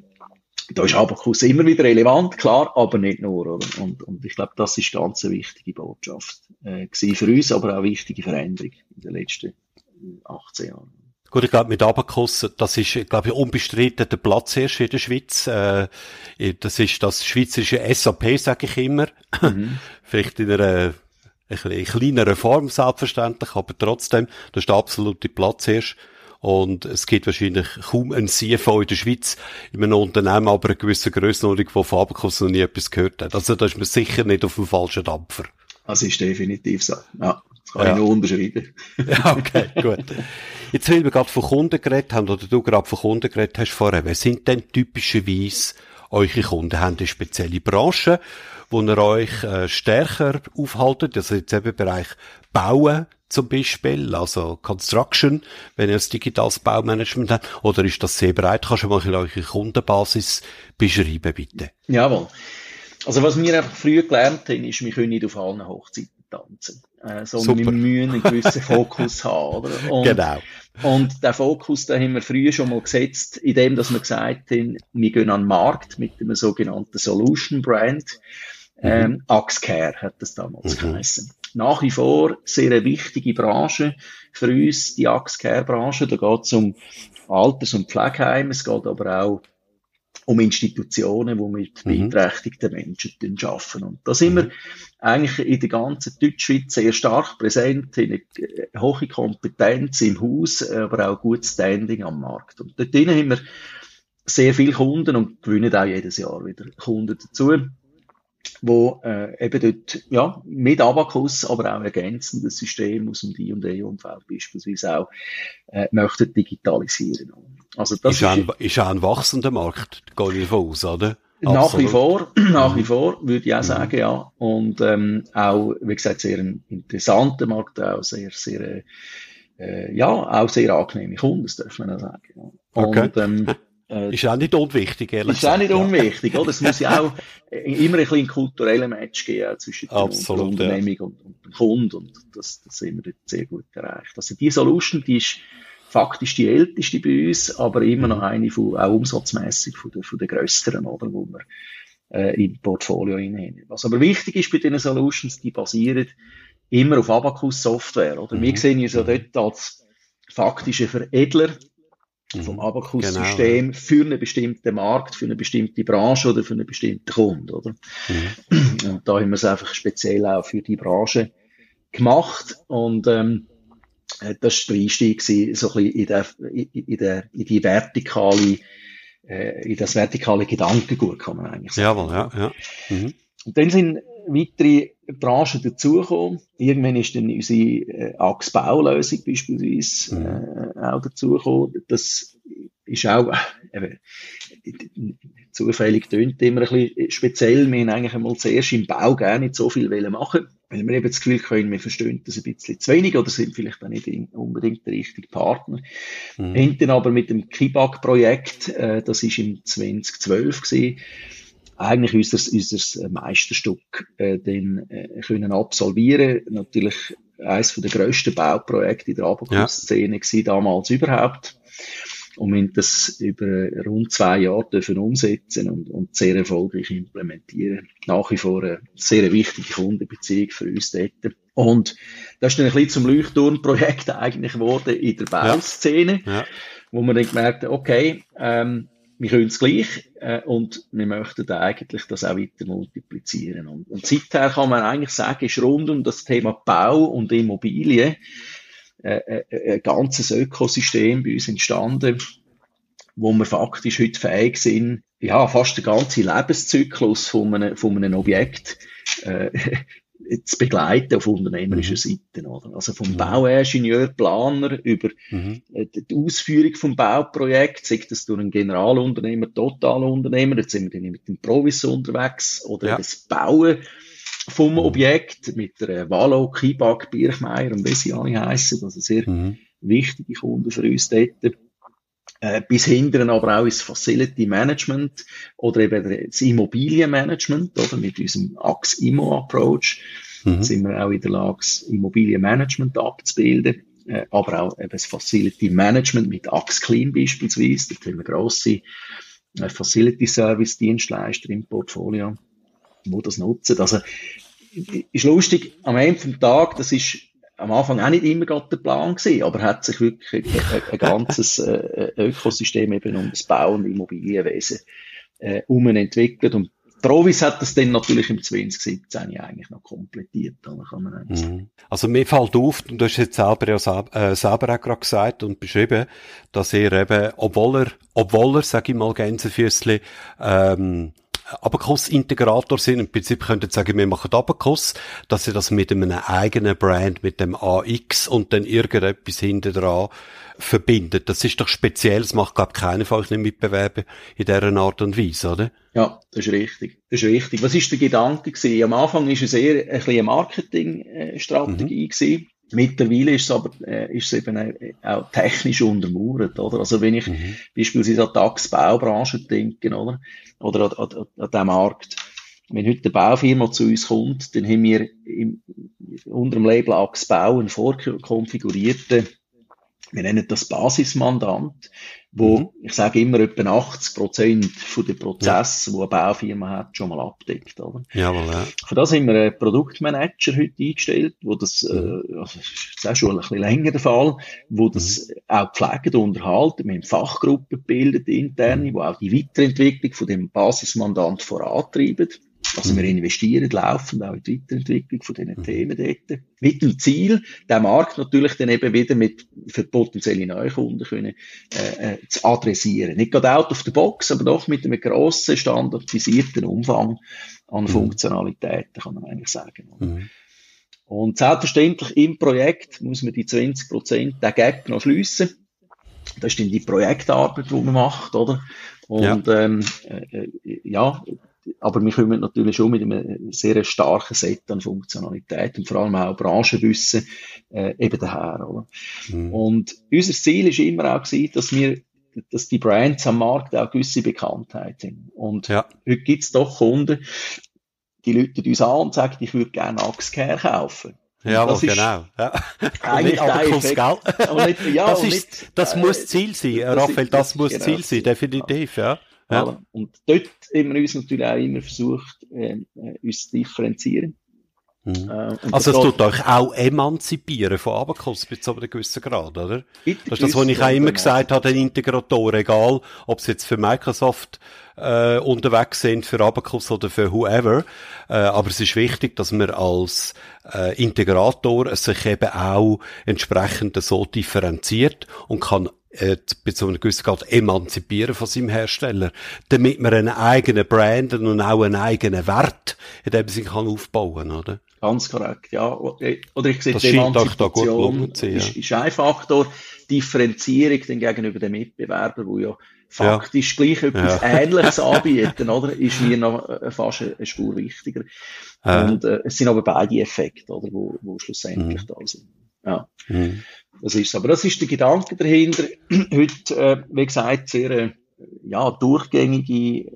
da ist Abacus immer wieder relevant, klar, aber nicht nur, oder? Und ich glaube, das ist ganz eine wichtige Botschaft gewesen für uns, aber auch eine wichtige Veränderung in den letzten 18 Jahren. Gut, ich glaube, mit Abacus, das ist, glaube ich, unbestritten der Platzhirsch in der Schweiz. Das ist das schweizerische SAP, sage ich immer. Vielleicht in einer bisschen in kleinerer Form, selbstverständlich, aber trotzdem, das ist der absolute Platz erst. Und es gibt wahrscheinlich kaum einen CFO in der Schweiz, in einem Unternehmen, aber eine gewisse Grössenordnung, die von Abacus noch nie etwas gehört hat. Also da ist man sicher nicht auf dem falschen Dampfer. Das ist definitiv so. Ja, das kann ich nur unterschreiben. Ja, okay, gut. Jetzt, weil wir gerade von Kunden geredet haben, oder du gerade von Kunden geredet hast vorher, wer sind denn typischerweise eure Kunden? Haben die spezielle Branchen, wo ihr euch stärker aufhaltet? Also jetzt eben im Bereich Bauen zum Beispiel, also Construction, wenn ihr das digitales Baumanagement habt, oder ist das sehr breit? Kannst du mal eure Kundenbasis beschreiben, bitte? Jawohl. Also was wir einfach früher gelernt haben, ist, wir können nicht auf allen Hochzeiten tanzen. Sondern wir müssen einen gewissen Fokus haben, oder? Genau. Und den Fokus, den haben wir früher schon mal gesetzt, indem, dass wir gesagt haben, wir gehen an den Markt mit einem sogenannten Solution Brand. Axcare hat das damals geheißen. Nach wie vor sehr eine wichtige Branche für uns, die Axcare-Branche. Da geht es um Alters- und Pflegeheime, es geht aber auch um Institutionen, die mit beeinträchtigten Menschen arbeiten. Und da sind wir eigentlich in der ganzen Deutschschweiz sehr stark präsent, in eine hohe Kompetenz im Haus, aber auch gutes Standing am Markt. Und dort drinnen haben wir sehr viele Kunden und gewinnen auch jedes Jahr wieder Kunden dazu, wo eben dort ja mit Abacus, aber auch ergänzendes System aus dem D&A-Umfeld beispielsweise auch möchten digitalisieren. Also das ist auch ein wachsender Markt, gehe ich davon aus, oder? Nach wie vor, würde ich auch sagen, ja. Und auch, wie gesagt, sehr ein interessanter Markt, auch sehr, sehr, auch sehr angenehme Kunden, das darf man auch sagen. Ja. Okay. Und, ist auch nicht unwichtig, ehrlich gesagt. Ist auch nicht unwichtig, oder? Es muss ja auch immer ein bisschen kulturellen Match geben zwischen der Unternehmung und dem Kunden, und das sind wir dort sehr gut erreicht. Also die Solution, die ist faktisch die älteste bei uns, aber immer noch eine von, auch umsatzmässig von der grösseren, oder, wo wir im Portfolio haben. Was aber wichtig ist bei diesen Solutions, die basieren immer auf Abacus Software, oder? Wir sehen uns ja dort als faktische Veredler vom Abacus-System für einen bestimmten Markt, für eine bestimmte Branche oder für einen bestimmten Kunden, oder? Und da haben wir es einfach speziell auch für die Branche gemacht, und das war der Einstieg, so ein bisschen in die vertikale, in das vertikale Gedankengut, kann man eigentlich sagen. Jawohl, ja. Und dann sind weitere Branchen dazugekommen. Irgendwann ist dann unsere Ax-Baulösung beispielsweise auch dazugekommen. Das ist auch zufällig tönt immer ein bisschen speziell. Wir haben eigentlich einmal zuerst im Bau gar nicht so viel machen, weil wir eben das Gefühl können, wir verstehen das ein bisschen zu wenig oder sind vielleicht auch nicht unbedingt der richtige Partner. Hinten aber mit dem Kibak-Projekt, das ist im 2012 gewesen, eigentlich unser Meisterstück können absolvieren. Natürlich eines der grössten Bauprojekte in der Abacus-Szene gewesen, damals überhaupt. Und wir haben das über rund 2 Jahre dürfen umsetzen und sehr erfolgreich implementieren. Nach wie vor eine sehr wichtige Kundenbeziehung für uns dort. Und das ist dann ein bisschen zum Leuchtturmprojekt eigentlich geworden in der Bauszene, wo man dann gemerkt hat, okay, wir können es gleich, und wir möchten eigentlich das auch weiter multiplizieren. Und seither kann man eigentlich sagen, ist rund um das Thema Bau und Immobilien ein ganzes Ökosystem bei uns entstanden, wo wir faktisch heute fähig sind, ja, fast den ganzen Lebenszyklus von einem Objekt zu begleiten auf unternehmerischer Seite, oder? Also vom Bauingenieur, Planer über die Ausführung vom Bauprojekt, sei das durch einen Generalunternehmer, Totalunternehmer, jetzt sind wir dann mit dem Provis unterwegs, oder das Bauen vom Objekt mit der Valo, Kibak, Birchmeier und wie sie alle heissen, also sehr wichtige Kunden für uns dort. Bis hinten aber auch ins Facility Management oder eben das Immobilienmanagement, oder mit unserem Ax-Immo-Approach sind wir auch in der Lage, das Immobilienmanagement abzubilden, aber auch eben das Facility Management mit Ax-Clean beispielsweise. Dort haben wir grosse Facility Service Dienstleister im Portfolio, die das nutzen. Also, ist lustig, am Ende vom Tag, das ist am Anfang auch nicht immer gerade der Plan gewesen, aber hat sich wirklich ein ganzes Ökosystem eben um das Bau- und Immobilienwesen entwickelt. Und Provis hat das dann natürlich im 2017 eigentlich noch komplettiert, oder, kann man eigentlich sagen. Also mir fällt auf, und du hast jetzt selber selber auch gerade gesagt und beschrieben, dass er eben, obwohl er, sag ich mal, Gänsefüßli, Abacus-Integrator sind. Im Prinzip könnten sagen, wir machen Abacus, dass sie das mit einem eigenen Brand, mit dem AX und dann irgendetwas hinten dran verbindet. Das ist doch speziell, das macht, glaube ich, keiner von euch Mitbewerber in dieser Art und Weise, oder? Ja, das ist richtig. Das ist richtig. Was ist der Gedanke gewesen? Am Anfang ist es eher ein bisschen eine Marketingstrategie gewesen. Mittlerweile ist es aber, ist es eben auch technisch untermauert, oder? Also wenn ich beispielsweise an die DAX-Baubranche denke, oder? Oder an den Markt. Wenn heute eine Baufirma zu uns kommt, dann haben wir unter dem Label AX Bau einen vorkonfigurierten, wir nennen das Basismandant, wo, ich sage immer, etwa 80% von den Prozessen, die eine Baufirma hat, schon mal abdeckt, oder? Jawohl, ja. Für das haben wir einen Produktmanager heute eingestellt, wo das, also das ist auch schon ein bisschen länger der Fall, wo das auch pflegt und unterhalten. Wir haben Fachgruppen gebildet, interne, die auch die Weiterentwicklung von dem Basismandant vorantreiben. Also wir investieren laufend auch in die Weiterentwicklung von diesen Themen dort. Mit dem Ziel, den Markt natürlich dann eben wieder für potenzielle Neukunden können, zu adressieren. Nicht gerade out of the box, aber doch mit einem grossen, standardisierten Umfang an Funktionalitäten, kann man eigentlich sagen. Und selbstverständlich im Projekt muss man die 20%, den Gap noch schliessen. Das ist dann die Projektarbeit, die man macht, oder? Und, ja, aber wir kommen natürlich schon mit einem sehr starken Set an Funktionalitäten und vor allem auch Branchenwissen eben daher. Oder? Und unser Ziel ist immer auch gewesen, dass die Brands am Markt auch gewisse Bekanntheit haben. Und heute gibt es doch Kunden, die Leute uns an und sagen, ich würde gerne Axcare kaufen. Ja, genau. Ja. Eigentlich Abacus, gell? Das muss Ziel sein, Raphael, das muss genau Ziel sein, definitiv, ja. Ja. Und dort haben wir uns natürlich auch immer versucht, uns zu differenzieren. Also es tut euch auch emanzipieren von Abacus bis zu einem gewissen Grad, oder? Das ist das, was ich auch immer gesagt habe, den Integratoren, egal, ob sie jetzt für Microsoft unterwegs sind, für Abacus oder für whoever. Aber es ist wichtig, dass man als Integrator sich eben auch entsprechend so differenziert und kann bis zu einem gewissen Grad emanzipieren von seinem Hersteller, damit man einen eigenen Brand und auch einen eigenen Wert in dem Sinne kann aufbauen, oder? Ganz korrekt, ja. Oder ich sehe, das die Emanzipation ist ein Faktor. Differenzierung dann gegenüber den Mitbewerbern, die ja faktisch gleich etwas Ähnliches anbieten, oder? Ist mir noch fast eine Spur wichtiger. Und es sind aber beide Effekte, oder? Wo schlussendlich da sind. Ja. Das ist aber das ist der Gedanke dahinter. Heute, wie gesagt, sehr durchgängige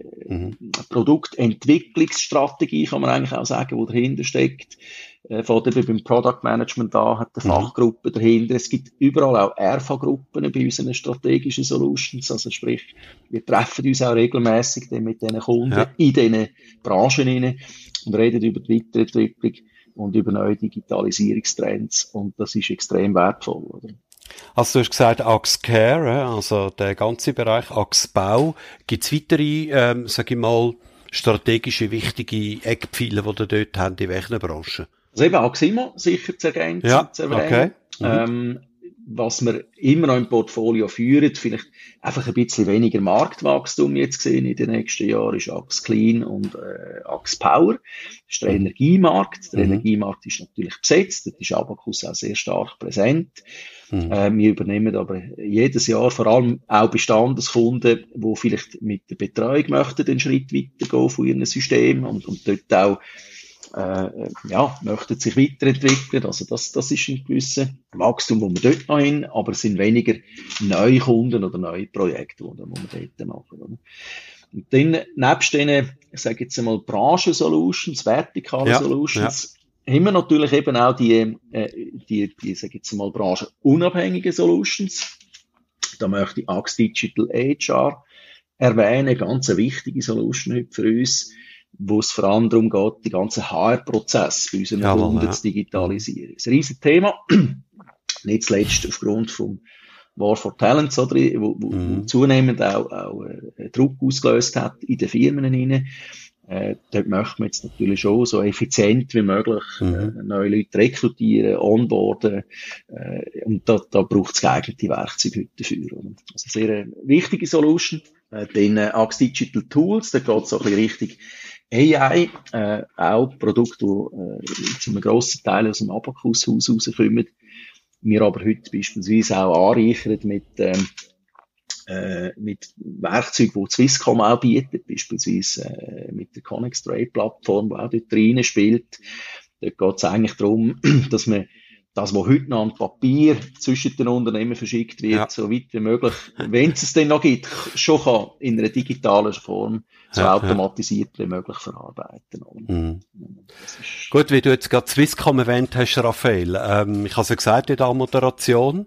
Produktentwicklungsstrategie, kann man eigentlich auch sagen, die dahinter steckt. Fängt eben beim Product Management an, hat eine Fachgruppe dahinter. Es gibt überall auch RV-Gruppen bei unseren strategischen Solutions. Also sprich, wir treffen uns auch regelmäßig mit diesen Kunden in diesen Branchen hinein und reden über die Weiterentwicklung und über neue Digitalisierungstrends. Und das ist extrem wertvoll, oder? Also du hast gesagt Axcare, also der ganze Bereich Axbau. Gibt es weitere, sag ich mal, strategische, wichtige Eckpfeiler, die ihr dort habt, in welchen Branchen? Also eben Aximo sicher zu ergänzen, zu erwähnen. Okay. Was wir immer noch im Portfolio führen, vielleicht einfach ein bisschen weniger Marktwachstum jetzt gesehen in den nächsten Jahren, ist Ax Clean und Ax Power. Das ist der Energiemarkt. Der Energiemarkt ist natürlich besetzt, dort ist Abacus auch sehr stark präsent. Wir übernehmen aber jedes Jahr vor allem auch Bestandeskunden, die vielleicht mit der Betreuung möchten, den Schritt weitergehen von ihrem System und dort auch möchten sich weiterentwickeln. Also das ist ein gewisses Wachstum, wo wir dort noch hin, aber es sind weniger neue Kunden oder neue Projekte, die wir dort machen. Oder? Und dann, nebst diesen, ich sage jetzt einmal, Branchen-Solutions, vertikale Solutions, haben wir natürlich eben auch die sage jetzt mal, branchenunabhängigen Solutions. Da möchte ich Ax Digital HR erwähnen, ganz eine wichtige Solution heute für uns, wo es vor allem darum geht, die ganzen HR-Prozesse bei unseren Kunden zu digitalisieren. Das ist ein riesen Thema. Nicht zuletzt aufgrund vom War for Talents, oder, wo zunehmend auch Druck ausgelöst hat in den Firmen hinein. Dort möchte man jetzt natürlich schon so effizient wie möglich neue Leute rekrutieren, onboarden, und da braucht es geeignete Werkzeuge heute dafür. Oder? Also sehr wichtige Solution. Dann Axe Digital Tools, da geht es auch ein bisschen Richtung AI, auch Produkte, die zu einem grossen Teil aus dem Abacus-Haus rauskommen. Wir aber heute beispielsweise auch anreichern mit Werkzeugen, die Swisscom auch bietet, beispielsweise mit der Connect Trade-Plattform, die auch dort rein spielt. Dort geht es eigentlich darum, dass man das, was heute noch an Papier zwischen den Unternehmen verschickt wird, so weit wie möglich, wenn es denn noch gibt, schon kann in einer digitalen Form so automatisiert wie möglich verarbeiten. Gut, wie du jetzt gerade Swisscom erwähnt hast, Raphael, ich habe es ja gesagt in der Moderation,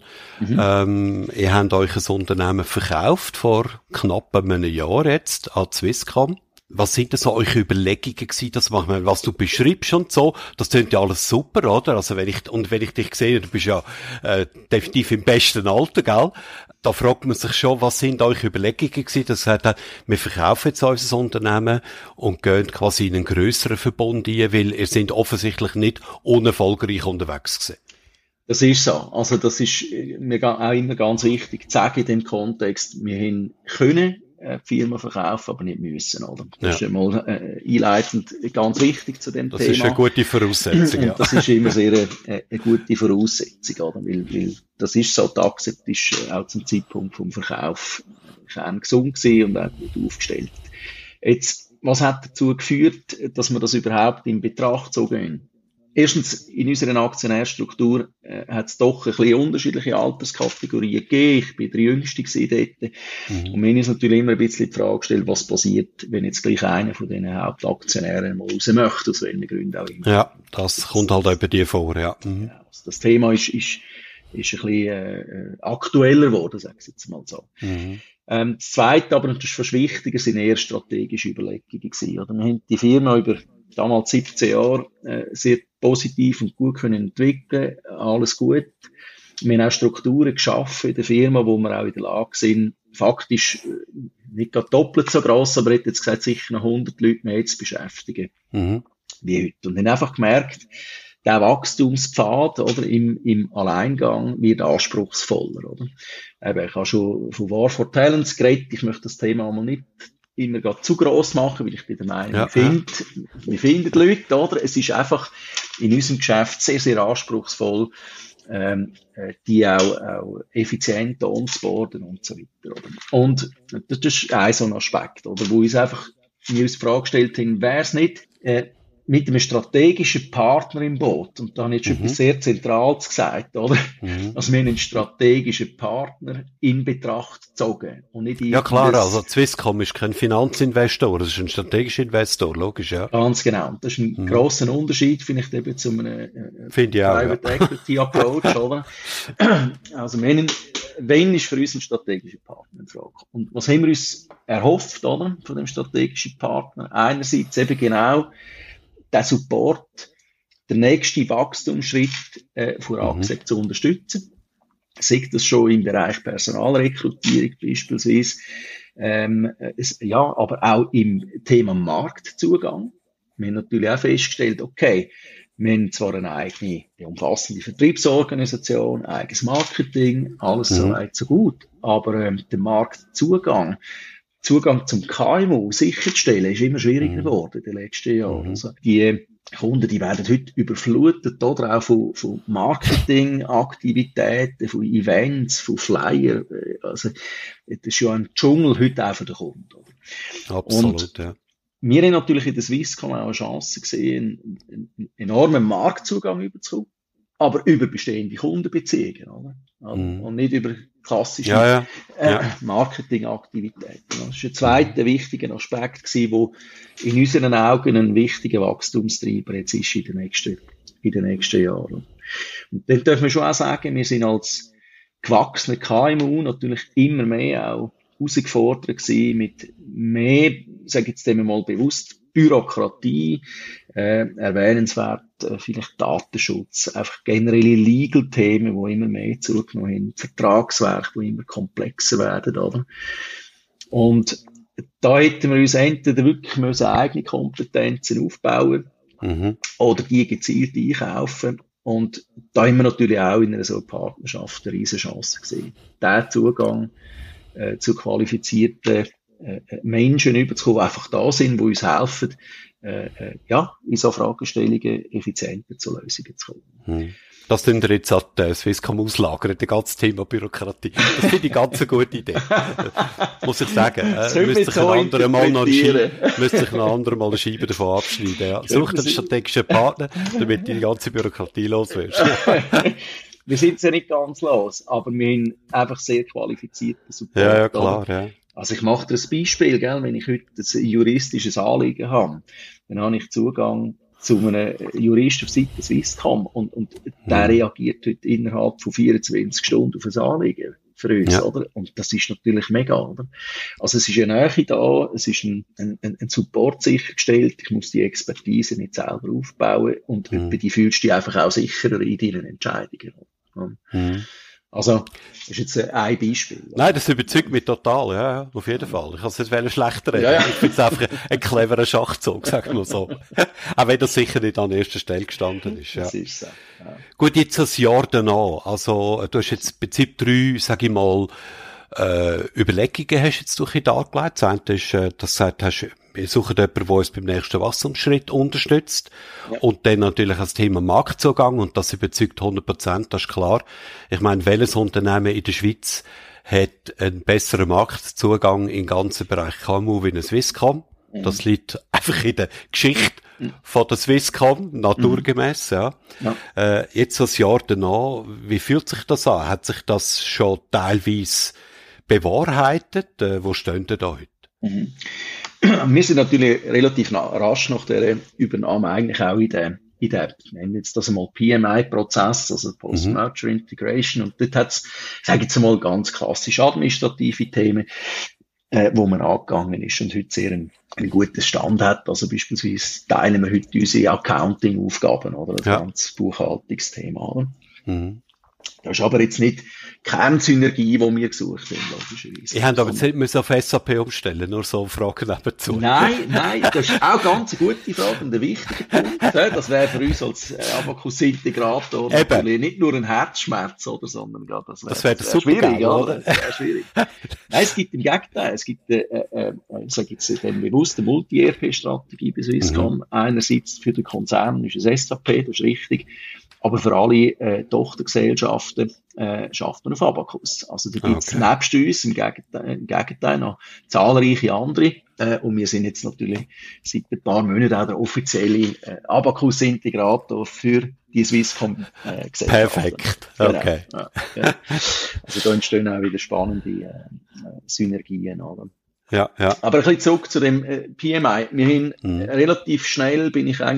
ihr habt euch ein Unternehmen verkauft vor knapp einem Jahr jetzt an Swisscom. Was sind denn so eure Überlegungen gewesen, das machen wir, was du beschreibst und so, das klingt ja alles super, oder? Also wenn ich dich sehe, du bist ja definitiv im besten Alter, gell? Da fragt man sich schon, was sind eure Überlegungen gewesen, dass ihr gesagt habt, wir verkaufen jetzt unser Unternehmen und gehen quasi in einen grösseren Verbund ein, weil ihr seid offensichtlich nicht unerfolgreich unterwegs gewesen. Das ist so. Also das ist mir auch immer ganz wichtig zu sagen in dem Kontext, wir haben können die Firma verkaufen, aber nicht müssen, oder? Das ist einmal einleitend ganz wichtig zu dem Thema. Das ist eine gute Voraussetzung, ja. Und das ist immer sehr eine gute Voraussetzung, oder? Weil das ist so, die Akzept ist auch zum Zeitpunkt vom Verkauf gesund gewesen und auch gut aufgestellt. Jetzt, was hat dazu geführt, dass wir das überhaupt in Betracht zogen? Erstens, in unserer Aktionärstruktur hat es doch ein bisschen unterschiedliche Alterskategorien gegeben. Ich bin der Jüngste dort. Und mir ist natürlich immer ein bisschen die Frage gestellt, was passiert, wenn jetzt gleich einer von diesen Hauptaktionären mal raus möchte, aus welchen Gründen auch immer. Ja, das kommt halt auch bei dir vor, ja. Ja, also das Thema ist ein bisschen aktueller geworden, sage ich jetzt mal so. Das Zweite, aber das ist fast wichtiger, sind eher strategische Überlegungen gewesen. Oder wir haben die Firma über damals 17 Jahre sehr positiv und gut können entwickeln, alles gut. Wir haben auch Strukturen geschaffen in der Firma, wo wir auch in der Lage sind, faktisch nicht gerade doppelt so gross, aber ich hätte jetzt gesagt, sicher noch 100 Leute mehr zu beschäftigen wie heute. Und haben einfach gemerkt, der Wachstumspfad, oder, im Alleingang wird anspruchsvoller, oder? Ich habe schon von War for Talents geredet, ich möchte das Thema mal nicht immer gerade zu gross machen, weil ich bin der Meinung, wir finden Leute, oder? Es ist einfach in unserem Geschäft sehr, sehr anspruchsvoll, die auch effizient onboarden und so weiter, oder? Und das ist ein so ein Aspekt, oder? Wo uns einfach, wir uns die Frage gestellt haben, wäre es nicht, mit einem strategischen Partner im Boot, und da habe ich jetzt etwas sehr Zentrales gesagt, oder? Also wir haben einen strategischen Partner in Betracht gezogen. Und nicht ja klar, also Swisscom ist kein Finanzinvestor, das ist ein strategischer Investor, logisch, ja. Ganz genau. Das ist ein grosser Unterschied, vielleicht eben zu einem Private Equity Approach, oder? Also wenn ist für uns ein strategischer Partner in Frage. Und was haben wir uns erhofft, oder? Von dem strategischen Partner? Einerseits eben genau der Support, der nächste Wachstumsschritt von Accept zu unterstützen. Sei das schon im Bereich Personalrekrutierung beispielsweise, aber auch im Thema Marktzugang. Wir haben natürlich auch festgestellt, okay, wir haben zwar eine eigene, umfassende Vertriebsorganisation, eigenes Marketing, alles so weit, so gut, aber der Marktzugang, Zugang zum KMU sicherzustellen, ist immer schwieriger geworden in den letzten Jahren. Also die Kunden, die werden heute überflutet, oder auch von Marketingaktivitäten, von Events, von Flyer. Also, das ist ja ein Dschungel heute auch für den Kunden. Oder? Absolut, und ja. Wir haben natürlich in der Swisscom auch eine Chance gesehen, einen enormen Marktzugang überzukommen, aber über bestehende Kundenbeziehungen, oder? Und nicht über klassische Marketingaktivitäten. Das ist ein zweiter wichtiger Aspekt gewesen, wo in unseren Augen ein wichtiger Wachstumstreiber jetzt ist in den nächsten Jahren. Und dann dürfen wir schon auch sagen, wir sind als gewachsene KMU natürlich immer mehr auch herausgefordert gewesen mit mehr, sage ich jetzt mal bewusst, Bürokratie, erwähnenswert vielleicht Datenschutz, einfach generelle Legal-Themen, die immer mehr zugenommen haben, Vertragswerke, die immer komplexer werden, oder? Und da hätten wir uns entweder wirklich müssen eigene Kompetenzen aufbauen oder die gezielt einkaufen. Und da haben wir natürlich auch in einer so Partnerschaft eine riesen Chance gesehen. Der Zugang zu qualifizierten Menschen überzukommen, die einfach da sind, die uns helfen, in so Fragestellungen effizienter zu Lösungen zu kommen. Das tun wir jetzt an die Swisscom auslagern, das ganze Thema Bürokratie. Das finde ich eine ganz gute Idee. Muss ich sagen. Müsste sich ein anderer Mal noch eine Scheibe davon abschneiden. Ja. Such einen strategischen Partner, damit du die ganze Bürokratie los wirst. Wir sind ja nicht ganz los, aber wir haben einfach sehr qualifizierte Support. Ja, klar, ja. Also ich mache dir ein Beispiel, gell? Wenn ich heute ein juristisches Anliegen habe, dann habe ich Zugang zu einem Jurist auf Seite Swisscom und der reagiert heute innerhalb von 24 Stunden auf ein Anliegen für uns, oder? Und das ist natürlich mega, oder? Also es ist eine Nähe da, es ist ein Support sichergestellt, ich muss die Expertise nicht selber aufbauen und bei die fühlst du dich einfach auch sicherer in deinen Entscheidungen. Also, das ist jetzt ein Beispiel. Nein, das überzeugt mich total, ja, auf jeden Fall. Ich kann es nicht schlechter reden. Ja. Ich finde es einfach ein cleverer Schachzug, sagen wir so. Auch wenn das sicher nicht an erster Stelle gestanden ist, ja. Das ist so. Ja. Gut, jetzt ein Jahr danach. Also, du hast jetzt im Prinzip 3, sag ich mal, Überlegungen hast jetzt durch dargelegt. Das eine ist, dass du gesagt hast, wir suchen jemanden, der uns beim nächsten Wachstumsschritt unterstützt. Ja. Und dann natürlich das Thema Marktzugang. Und das überzeugt 100%, das ist klar. Ich meine, welches Unternehmen in der Schweiz hat einen besseren Marktzugang im ganzen Bereich KMU wie eine Swisscom? Das liegt einfach in der Geschichte von der Swisscom, naturgemäss, ja. Jetzt ein Jahr danach, wie fühlt sich das an? Hat sich das schon teilweise bewahrheitet? Wo stehen denn da heute? Wir sind natürlich relativ rasch nach der Übernahme eigentlich auch in der, ich nenne jetzt das einmal PMI-Prozess, also Post-Merger Integration. Und dort hat es, sage ich jetzt mal, ganz klassisch administrative Themen, wo man angegangen ist und heute sehr einen guten Stand hat. Also beispielsweise teilen wir heute unsere Accounting-Aufgaben, oder? Das ganze Buchhaltungsthema, oder? Das ist aber jetzt nicht Kernsynergie, die wir gesucht haben, logischerweise. Ich habe aber jetzt nicht auf SAP umstellen, nur so Fragen nebenzu. Nein, das ist auch ganz eine gute Frage und ein wichtiger Punkt. Das wäre für uns als Abacus-Integrator natürlich nicht nur ein Herzschmerz, oder, sondern gerade das wäre super schwierig, geil, oder? Das wäre schwierig. Nein, es gibt im Gegenteil, es gibt, sage jetzt eine bewusste Multi-ERP-Strategie bei Swisscom. Einerseits für den Konzern ist es SAP, das ist richtig. Aber für alle Tochtergesellschaften schafft man auf Abacus. Also da gibt es nebst uns im Gegenteil noch zahlreiche andere. Und wir sind jetzt natürlich seit ein paar Monaten auch der offizielle Abacus-Integrator für die Swisscom-Gesellschaften. Perfekt, okay. Genau. Ja. Also da entstehen auch wieder spannende Synergien. Oder? Ja. Aber ein bisschen zurück zu dem PMI. Wir haben relativ schnell habe ich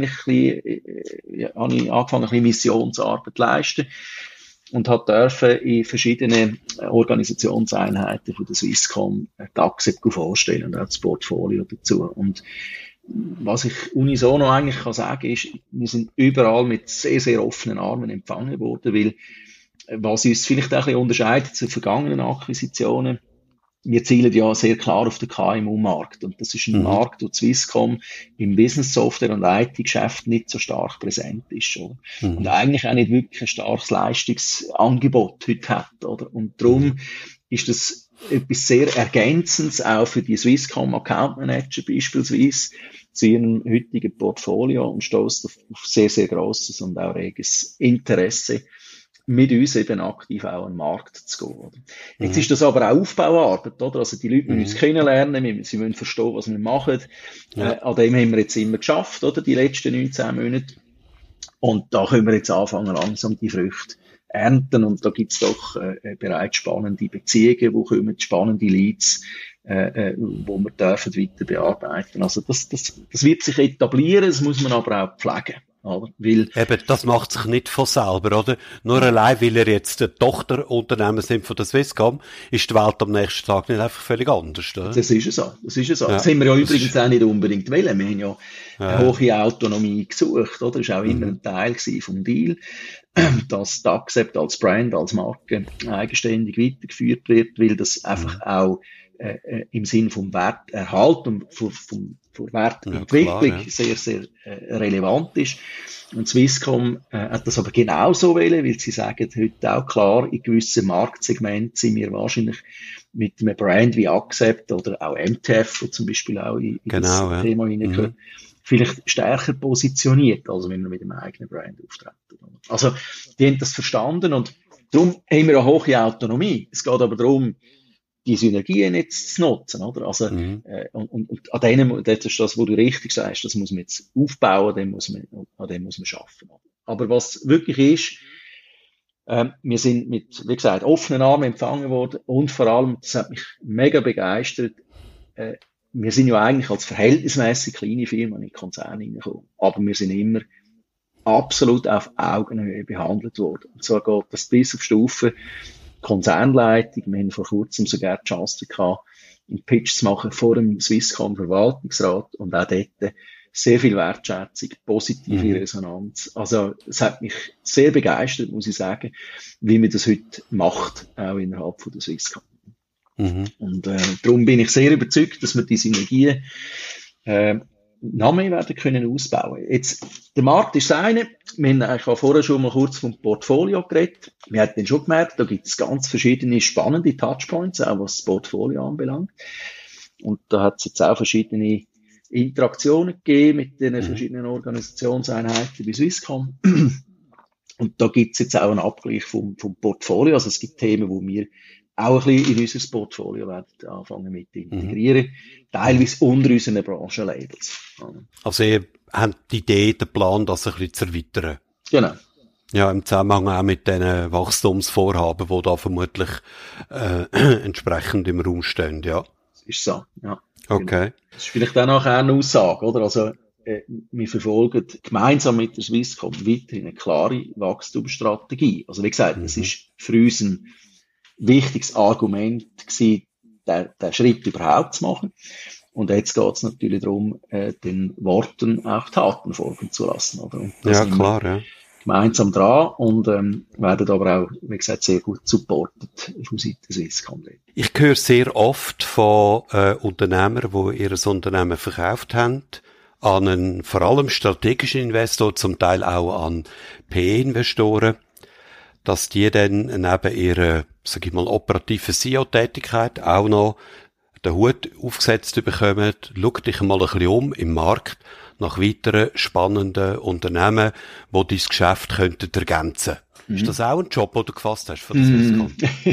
angefangen, ein bisschen Missionsarbeit zu leisten und durfte in verschiedenen Organisationseinheiten von der Swisscom die Axepco vorstellen und auch das Portfolio dazu. Und was ich unisono eigentlich kann sagen ist, wir sind überall mit sehr, sehr offenen Armen empfangen worden, weil was uns vielleicht auch ein bisschen unterscheidet zu vergangenen Akquisitionen, wir zielen ja sehr klar auf den KMU-Markt. Und das ist ein Markt, wo Swisscom im Business-Software- und IT-Geschäft nicht so stark präsent ist, oder? Und eigentlich auch nicht wirklich ein starkes Leistungsangebot heute hat, oder? Und darum ist das etwas sehr Ergänzendes auch für die Swisscom Account Manager beispielsweise zu ihrem heutigen Portfolio und stößt auf sehr, sehr grosses und auch reges Interesse, mit uns eben aktiv auch an den Markt zu gehen. Oder? Jetzt ist das aber auch Aufbauarbeit, oder? Also die Leute müssen uns kennenlernen, sie müssen verstehen, was wir machen. An dem haben wir jetzt immer geschafft, oder? Die letzten 19 Monate. Und da können wir jetzt anfangen, langsam die Früchte ernten. Und da gibt's doch bereits spannende Beziehungen, wo kommen spannende Leads, wo wir dürfen weiter bearbeiten. Also das wird sich etablieren, das muss man aber auch pflegen. Oder? Weil, eben, das macht sich nicht von selber, oder? Nur allein, weil ihr jetzt der Tochterunternehmen sind von der Swisscom, ist die Welt am nächsten Tag nicht einfach völlig anders, oder? Das ist es so. Ja, das haben wir ja übrigens auch nicht unbedingt wollen. Wir haben ja eine hohe Autonomie gesucht, oder? Das war auch immer ein Teil vom Deal, dass die Axept als Brand, als Marke eigenständig weitergeführt wird, weil das einfach auch im Sinn vom Werterhalt und von Wertentwicklung sehr, sehr relevant ist. Und Swisscom hat das aber genauso wollen, weil sie sagen heute auch klar, in gewissen Marktsegmenten sind wir wahrscheinlich mit einem Brand wie Accept oder auch MTF, wo zum Beispiel auch in das Thema hineingehört, vielleicht stärker positioniert, als wenn wir mit einem eigenen Brand auftreten. Also, die haben das verstanden und darum haben wir eine hohe Autonomie. Es geht aber darum, die Synergien jetzt zu nutzen, oder? Also, und an denen, das ist das, wo du richtig sagst, das muss man jetzt aufbauen, an dem muss man schaffen. Aber was wirklich ist, wir sind mit, wie gesagt, offenen Armen empfangen worden und vor allem, das hat mich mega begeistert, wir sind ja eigentlich als verhältnismäßig kleine Firma in den Konzern reingekommen, aber wir sind immer absolut auf Augenhöhe behandelt worden. Und zwar geht das bis auf Stufe Konzernleitung. Wir haben vor kurzem sogar die Chance gehabt, einen Pitch zu machen vor dem Swisscom Verwaltungsrat und auch dort sehr viel Wertschätzung, positive Resonanz. Also, es hat mich sehr begeistert, muss ich sagen, wie man das heute macht, auch innerhalb von der Swisscom. Und darum bin ich sehr überzeugt, dass wir die Synergien noch mehr werden können ausbauen. Jetzt, der Markt ist das eine. Wir haben eigentlich auch vorher schon mal kurz vom Portfolio geredet. Wir haben dann schon gemerkt, da gibt es ganz verschiedene spannende Touchpoints, auch was das Portfolio anbelangt. Und da hat es jetzt auch verschiedene Interaktionen gegeben mit den verschiedenen Organisationseinheiten bei Swisscom. Und da gibt es jetzt auch einen Abgleich vom Portfolio. Also es gibt Themen, wo wir auch ein bisschen in unser Portfolio werden anfangen mit integrieren, teilweise unter unseren Branchenlabels. Also ihr habt die Idee, den Plan, das ein bisschen zu erweitern. Genau. Ja, im Zusammenhang auch mit den Wachstumsvorhaben, die da vermutlich entsprechend im Raum stehen, ja. Das ist so, ja. Okay. Das ist vielleicht auch nachher eine Aussage, oder? Also, wir verfolgen gemeinsam mit der Swisscom weiterhin eine klare Wachstumsstrategie. Also, wie gesagt, es ist für uns ein wichtiges Argument gewesen, den Schritt überhaupt zu machen. Und jetzt geht es natürlich darum, den Worten auch Taten folgen zu lassen, oder? Und ja, klar, ja. Gemeinsam dran und werden aber auch, wie gesagt, sehr gut supportet von Seiten Swisscom. Ich höre sehr oft von Unternehmern, die ihr Unternehmen verkauft haben, an einen vor allem strategischen Investor, zum Teil auch an PE-Investoren, dass die dann neben ihrer, sag ich mal, operativen CEO-Tätigkeit auch noch den Hut aufgesetzt bekommen. Schau dich mal ein bisschen um im Markt nach weiteren spannenden Unternehmen, die dein Geschäft könnten ergänzen. Ist das auch ein Job, den du gefasst hast von der Swisscom?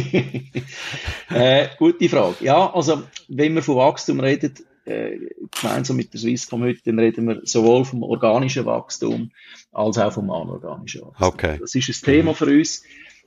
Gute Frage. Ja, also, wenn wir von Wachstum reden, gemeinsam mit der Swisscom heute, dann reden wir sowohl vom organischen Wachstum als auch vom anorganischen Wachstum. Okay. Das ist ein Thema für uns.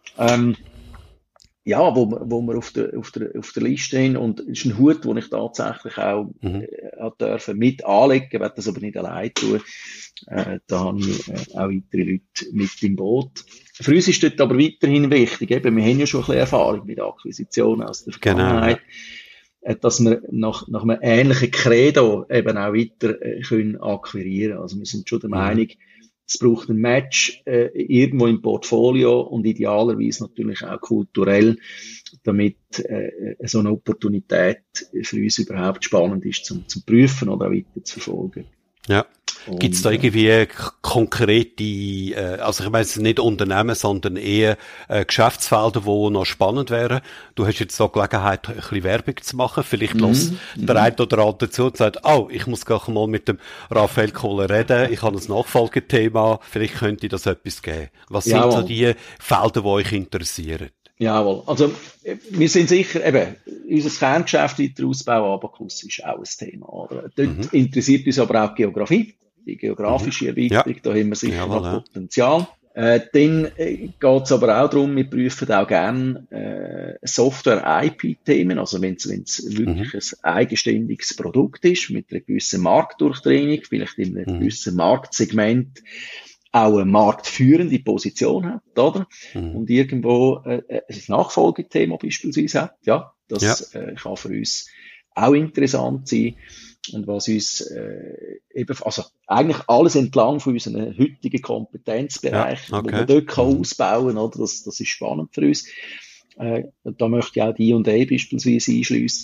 Ja, wo wir auf der Liste haben, und es ist ein Hut, den ich tatsächlich auch dürfen mit anlegen, werde das aber nicht allein tun. Da haben wir auch weitere Leute mit im Boot. Für uns ist dort aber weiterhin wichtig, eben, wir haben ja schon ein bisschen Erfahrung mit Akquisitionen aus der Vergangenheit, dass wir nach einem ähnlichen Credo eben auch weiter können akquirieren. Also wir sind schon der Meinung, es braucht ein Match irgendwo im Portfolio und idealerweise natürlich auch kulturell, damit so eine Opportunität für uns überhaupt spannend ist zum prüfen oder auch weiter zu verfolgen. Ja. Gibt es da irgendwie konkrete, also ich meine es nicht Unternehmen, sondern eher Geschäftsfelder, die noch spannend wären? Du hast jetzt so Gelegenheit, ein bisschen Werbung zu machen. Vielleicht lässt der eine oder andere zu und sagt, oh, ich muss gleich mal mit dem Raphael Kohler reden, ich habe ein Nachfolgethema, vielleicht könnte das etwas geben. Was sind so die Felder, die euch interessieren? Jawohl. Also, wir sind sicher, eben, unser Kerngeschäft weiter ausbauen, Abacus ist auch ein Thema, oder? Dort interessiert uns aber auch die Geografie, die geografische Erweiterung, da haben wir sicher noch Potenzial. Dann geht's aber auch darum, wir prüfen auch gerne Software-IP-Themen, also wenn es wirklich ein eigenständiges Produkt ist, mit einer gewissen Marktdurchdringung, vielleicht in einem gewissen Marktsegment, auch eine marktführende Position hat, oder? Und irgendwo ein Nachfolgethema beispielsweise hat, ja, das kann für uns auch interessant sein. Und was uns eben, also eigentlich alles entlang von unseren heutigen Kompetenzbereichen, wo man dort ausbauen kann, oder? Das ist spannend für uns. Da möchte ich auch die I&A beispielsweise einschliessen.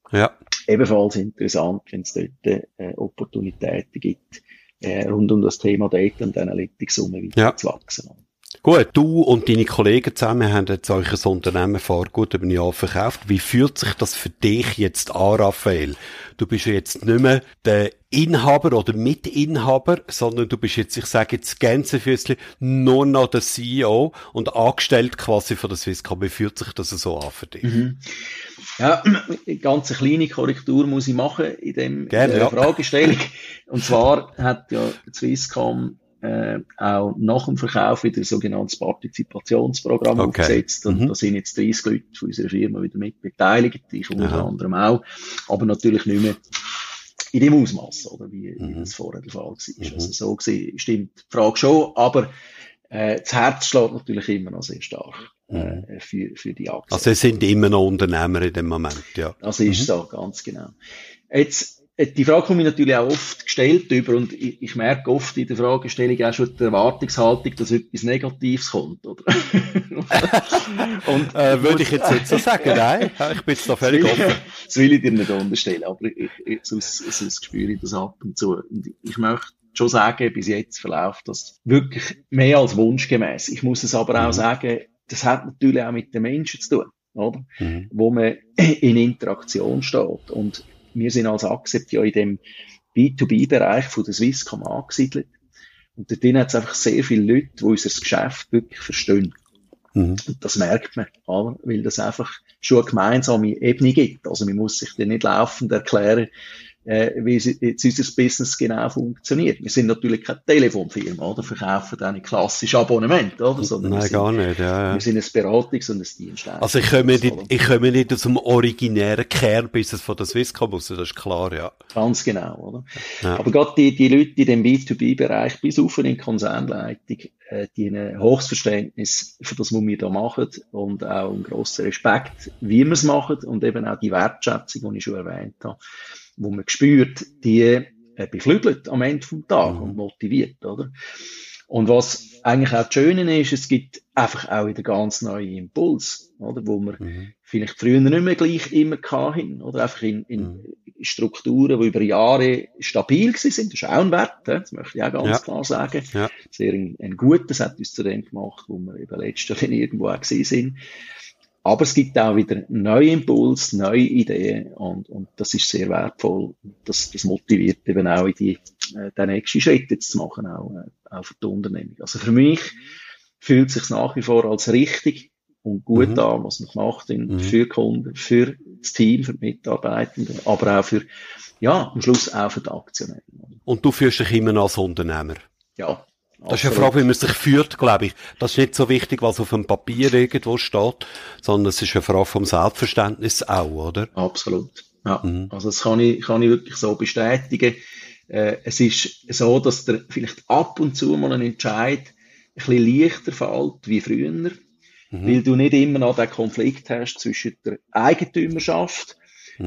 Ja. Ebenfalls interessant, wenn es dort Opportunitäten gibt, rund um das Thema Data und Analytics weiter zu wachsen. Gut, du und deine Kollegen zusammen haben jetzt euch ein Unternehmen vor gut über ein Jahr verkauft. Wie fühlt sich das für dich jetzt an, Raphael? Du bist ja jetzt nicht mehr der Inhaber oder Mitinhaber, sondern du bist jetzt, ich sage jetzt Gänsefüßchen, nur noch der CEO und angestellt quasi von der Swisscom. Wie fühlt sich das so an für dich? Mhm. Ja, eine ganz kleine Korrektur muss ich machen in der Fragestellung. Und zwar hat ja die Swisscom auch nach dem Verkauf wieder ein sogenanntes Partizipationsprogramm aufgesetzt. Und da sind jetzt 30 Leute von unserer Firma wieder mit beteiligt, ich unter anderem auch, aber natürlich nicht mehr in dem Ausmaß, oder wie das vorher der Fall war. Also so gesehen stimmt die Frage schon, aber das Herz schlägt natürlich immer noch sehr stark für die Aktien. Also Sie sind immer noch Unternehmer in dem Moment, ja. Also ist so, ganz genau. Jetzt, die Frage kommt mir natürlich auch oft gestellt über und ich merke oft in der Fragestellung auch schon die Erwartungshaltung, dass etwas Negatives kommt, oder? Würde ich jetzt nicht so sagen, nein, ich bin jetzt da völlig offen. Das will ich dir nicht unterstellen, aber sonst spüre ich das ab und zu. Und ich möchte schon sagen, bis jetzt verläuft das wirklich mehr als wunschgemäß. Ich muss es aber auch sagen, das hat natürlich auch mit den Menschen zu tun, oder? Wo man in Interaktion steht. Und wir sind als Accept ja in dem B2B-Bereich von der Swisscom angesiedelt. Und dort hat es einfach sehr viele Leute, die unser Geschäft wirklich verstehen. Und das merkt man, oder? Weil das einfach schon eine gemeinsame Ebene gibt. Also man muss sich dann nicht laufend erklären, wie jetzt unser Business genau funktioniert. Wir sind natürlich keine Telefonfirma, oder? Verkaufen dann ein klassisches Abonnement, oder? Sondern nein, gar nicht, ja. Wir sind ein Beratungs- und ein Dienstleister. Also ich komme nicht aus dem originären Kernbusiness von der Swisscom raus, das ist klar, ja. Ganz genau, oder? Ja. Aber gerade die Leute in dem B2B-Bereich bis auf in Konzernleitung, die ein hohes Verständnis für das, was wir da machen und auch einen grossen Respekt, wie wir es machen und eben auch die Wertschätzung, die ich schon erwähnt habe, wo man spürt, die beflügelt am Ende vom Tag und motiviert, oder? Und was eigentlich auch das Schöne ist, es gibt einfach auch wieder ganz neue Impulse, oder? Wo wir vielleicht früher nicht mehr gleich immer hatten, oder? Einfach in Strukturen, die über Jahre stabil sind. Das ist auch ein Wert, das möchte ich auch ganz klar sagen. Ja. Sehr ein gutes hat uns zu dem gemacht, wo wir eben letztes Jahr irgendwo auch gewesen sind. Aber es gibt auch wieder neue Impulse, neue Ideen und das ist sehr wertvoll. Das motiviert eben auch den nächsten Schritt jetzt zu machen, auch für die Unternehmung. Also für mich fühlt es sich nach wie vor als richtig und gut an, was man macht für Kunden, für das Team, für die Mitarbeitenden, aber auch am Schluss auch für die Aktionäre. Und du fühlst dich immer noch als Unternehmer? Ja. Das ist eine Frage, wie man sich führt, glaube ich. Das ist nicht so wichtig, was auf dem Papier irgendwo steht, sondern es ist eine Frage vom Selbstverständnis auch, oder? Absolut. Ja. Also das kann ich wirklich so bestätigen. Es ist so, dass der vielleicht ab und zu mal ein Entscheid ein bisschen leichter fällt wie früher, weil du nicht immer noch den Konflikt hast zwischen der Eigentümerschaft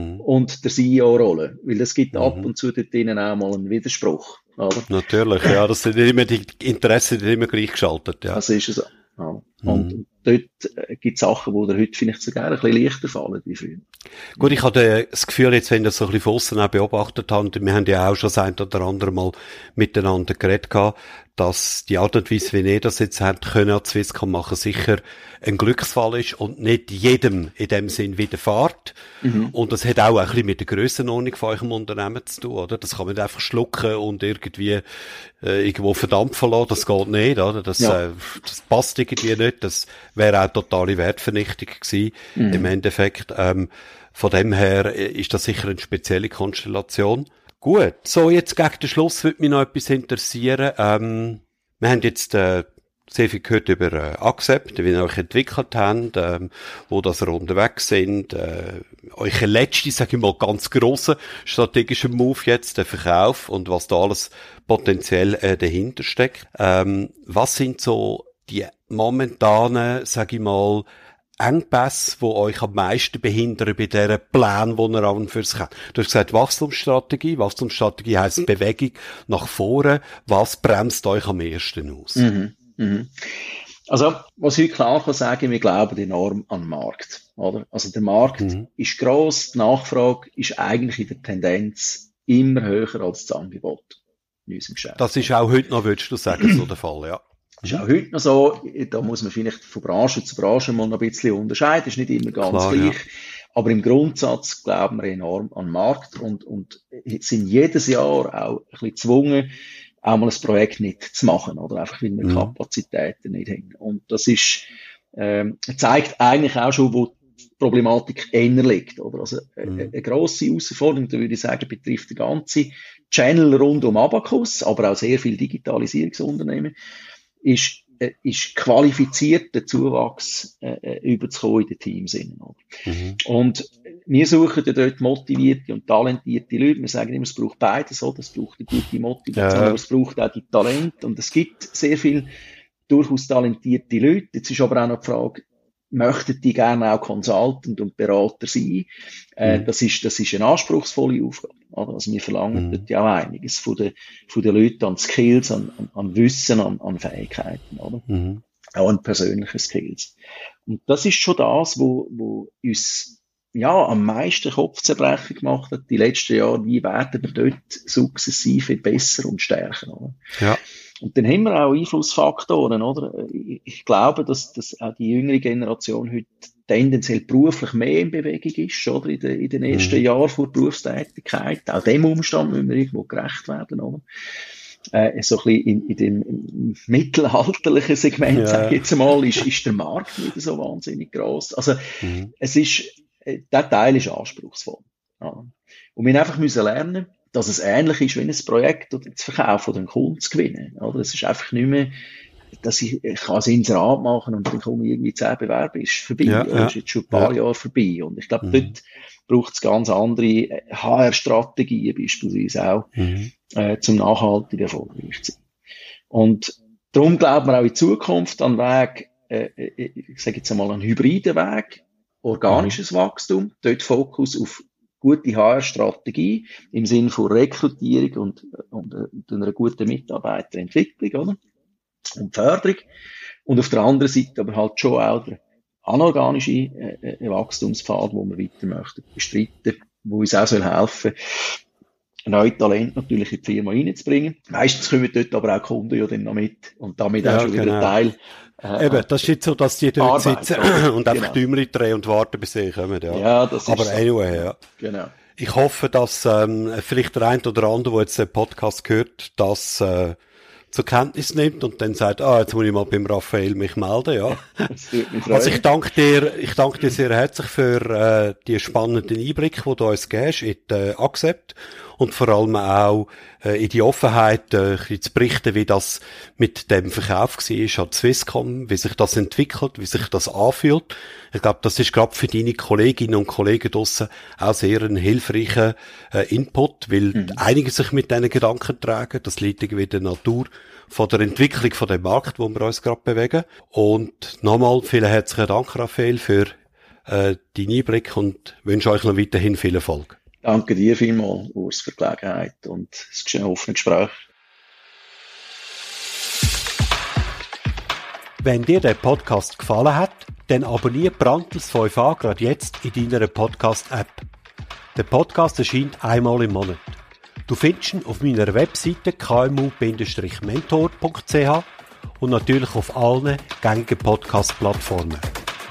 und der CEO-Rolle, weil es gibt ab und zu dort drinnen auch mal einen Widerspruch. Oder? Natürlich, ja, das sind immer die Interessen, die immer gleichgeschaltet, ja. Das ist so. Ja. Und dort gibt es Sachen, die dir heute vielleicht sogar ein bisschen leichter fallen wie früher. Gut, ich hatte das Gefühl, jetzt, wenn ich das so ein bisschen von aussen auch beobachtet habe, wir haben ja auch schon das ein oder andere Mal miteinander geredet gehabt, dass die Art und Weise, wie ihr das jetzt habt können, an Swisscom machen, sicher ein Glücksfall ist und nicht jedem in dem Sinn widerfährt. Und das hat auch ein bisschen mit der Grössenordnung von eurem Unternehmen zu tun, oder? Das kann man nicht einfach schlucken und irgendwie irgendwo verdampfen lassen, das geht nicht, oder? Das passt irgendwie nicht, das wäre auch totale Wertvernichtung gewesen, im Endeffekt. Von dem her ist das sicher eine spezielle Konstellation. Gut, so jetzt gegen den Schluss würde mich noch etwas interessieren. Wir haben jetzt sehr viel gehört über Accept, wie ihr euch entwickelt habt, wo das ihr unterwegs sind. Euer letzter, sage ich mal, ganz grosser strategischer Move jetzt, der Verkauf und was da alles potenziell dahinter steckt. Was sind so die momentanen, sage ich mal, Engpässe, die euch am meisten behindern bei diesen Plänen, die ihr an und für sich habt? Du hast gesagt Wachstumsstrategie. Wachstumsstrategie heisst Bewegung nach vorne. Was bremst euch am ehesten aus? Also, was ich klar kann sagen, wir glauben enorm an den Markt. oder? Also der Markt ist gross, die Nachfrage ist eigentlich in der Tendenz immer höher als das Angebot in unserem Geschäft. Das ist auch heute noch, würdest du sagen, so der Fall, ja. Das ist auch heute noch so. Da muss man vielleicht von Branche zu Branche mal noch ein bisschen unterscheiden. Das ist nicht immer ganz Klar, gleich. ja. Aber im Grundsatz glauben wir enorm an den Markt und sind jedes Jahr auch ein bisschen gezwungen, auch mal ein Projekt nicht zu machen, oder? Einfach, weil wir Kapazitäten nicht haben. Und das ist, zeigt eigentlich auch schon, wo die Problematik eher liegt, oder? Also, eine grosse Herausforderung, da würde ich sagen, betrifft den ganzen Channel rund um Abacus, aber auch sehr viele Digitalisierungsunternehmen, ist qualifizierter Zuwachs überzukommen in den Teams. Und wir suchen ja dort motivierte und talentierte Leute. Wir sagen immer, es braucht beides, oder? Es braucht eine gute Motivation, aber es braucht auch die Talente. Und es gibt sehr viele durchaus talentierte Leute. Jetzt ist aber auch noch die Frage, möchten die gerne auch Consultant und Berater sein? Das ist eine anspruchsvolle Aufgabe. Also wir verlangen dort ja auch einiges von den Leuten an Skills, an Wissen, an Fähigkeiten, oder? Auch an persönlichen Skills. Und das ist schon das, wo uns ja am meisten Kopfzerbrechen gemacht hat die letzten Jahre. Wie werden wir dort sukzessive besser und stärker, oder? Ja. Und dann haben wir auch Einflussfaktoren, oder? Ich glaube, dass auch die jüngere Generation heute tendenziell beruflich mehr in Bewegung ist, oder? In den ersten Jahren vor Berufstätigkeit. Auch dem Umstand müssen wir irgendwo gerecht werden, oder? So ein bisschen in dem mittelalterlichen Segment, sage ich jetzt mal, ist der Markt wieder so wahnsinnig gross. Also, der Teil ist anspruchsvoll. Ja. Und wir einfach müssen lernen, dass es ähnlich ist, wie ein Projekt oder das Verkauf oder einen Kunden zu gewinnen. Oder? Es ist einfach nicht mehr, dass ich kann ein Inserat machen und dann komme ich irgendwie 10 Bewerber, ist vorbei. Das ist jetzt schon ein paar Jahre vorbei. Und ich glaube, dort braucht es ganz andere HR-Strategien beispielsweise auch, zum nachhaltigen erfolgreich zu sein. Und darum glauben wir auch in Zukunft an Weg, ich sage jetzt einmal einen hybriden Weg, organisches Wachstum, dort Fokus auf gute HR-Strategie im Sinne von Rekrutierung und einer guten Mitarbeiterentwicklung, oder? Und Förderung. Und auf der anderen Seite aber halt schon auch der anorganische Wachstumspfad, wo wir weiter möchten bestreiten, wo uns auch helfen soll, neue Talente natürlich in die Firma reinzubringen. Meistens kommen dort aber auch Kunden ja dann noch mit und damit auch schon wieder ein Teil. Eben, das ist jetzt so, dass die dort sitzen und einfach Däumchen drehen und warten, bis sie kommen. Ja, das ist aber so. Anyway, ja. Genau. Ich hoffe, dass vielleicht der eine oder andere, der jetzt den Podcast hört, das zur Kenntnis nimmt und dann sagt, jetzt muss ich mal beim Raphael mich melden, ja. Also ich danke dir sehr herzlich für die spannenden Einblicke, die du uns gibst in die Accept und vor allem auch in die Offenheit, ein bisschen zu berichten, wie das mit dem Verkauf war an Swisscom, wie sich das entwickelt, wie sich das anfühlt. Ich glaube, das ist gerade für deine Kolleginnen und Kollegen draussen auch sehr ein hilfreicher Input, weil einige sich mit diesen Gedanken tragen. Das liegt irgendwie in der Natur von der Entwicklung von dem Markt, wo wir uns gerade bewegen. Und nochmal vielen herzlichen Dank, Raphael, für deinen Einblick und wünsche euch noch weiterhin viel Erfolg. Danke dir vielmals, Urs, für die Gelegenheit und das offene Gespräch. Wenn dir der Podcast gefallen hat, dann abonniere Brandtels 5a gerade jetzt in deiner Podcast-App. Der Podcast erscheint einmal im Monat. Du findest ihn auf meiner Webseite kmu-mentor.ch und natürlich auf allen gängigen Podcast-Plattformen.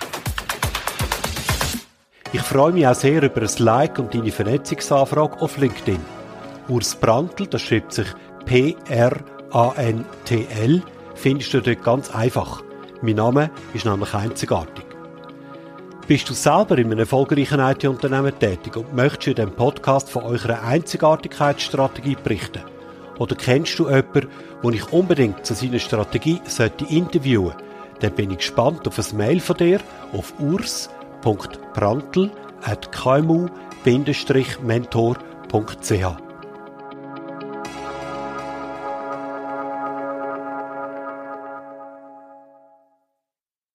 Ich freue mich auch sehr über ein Like und deine Vernetzungsanfrage auf LinkedIn. Urs Brandtl, das schreibt sich P-R-A-N-T-L, findest du dort ganz einfach. Mein Name ist nämlich einzigartig. Bist du selber in einem erfolgreichen IT-Unternehmen tätig und möchtest in diesem Podcast von eurer Einzigartigkeitsstrategie berichten? Oder kennst du jemanden, den ich unbedingt zu seiner Strategie interviewen sollte? Dann bin ich gespannt auf ein Mail von dir auf urs.brandtl@kmu-mentor.ch.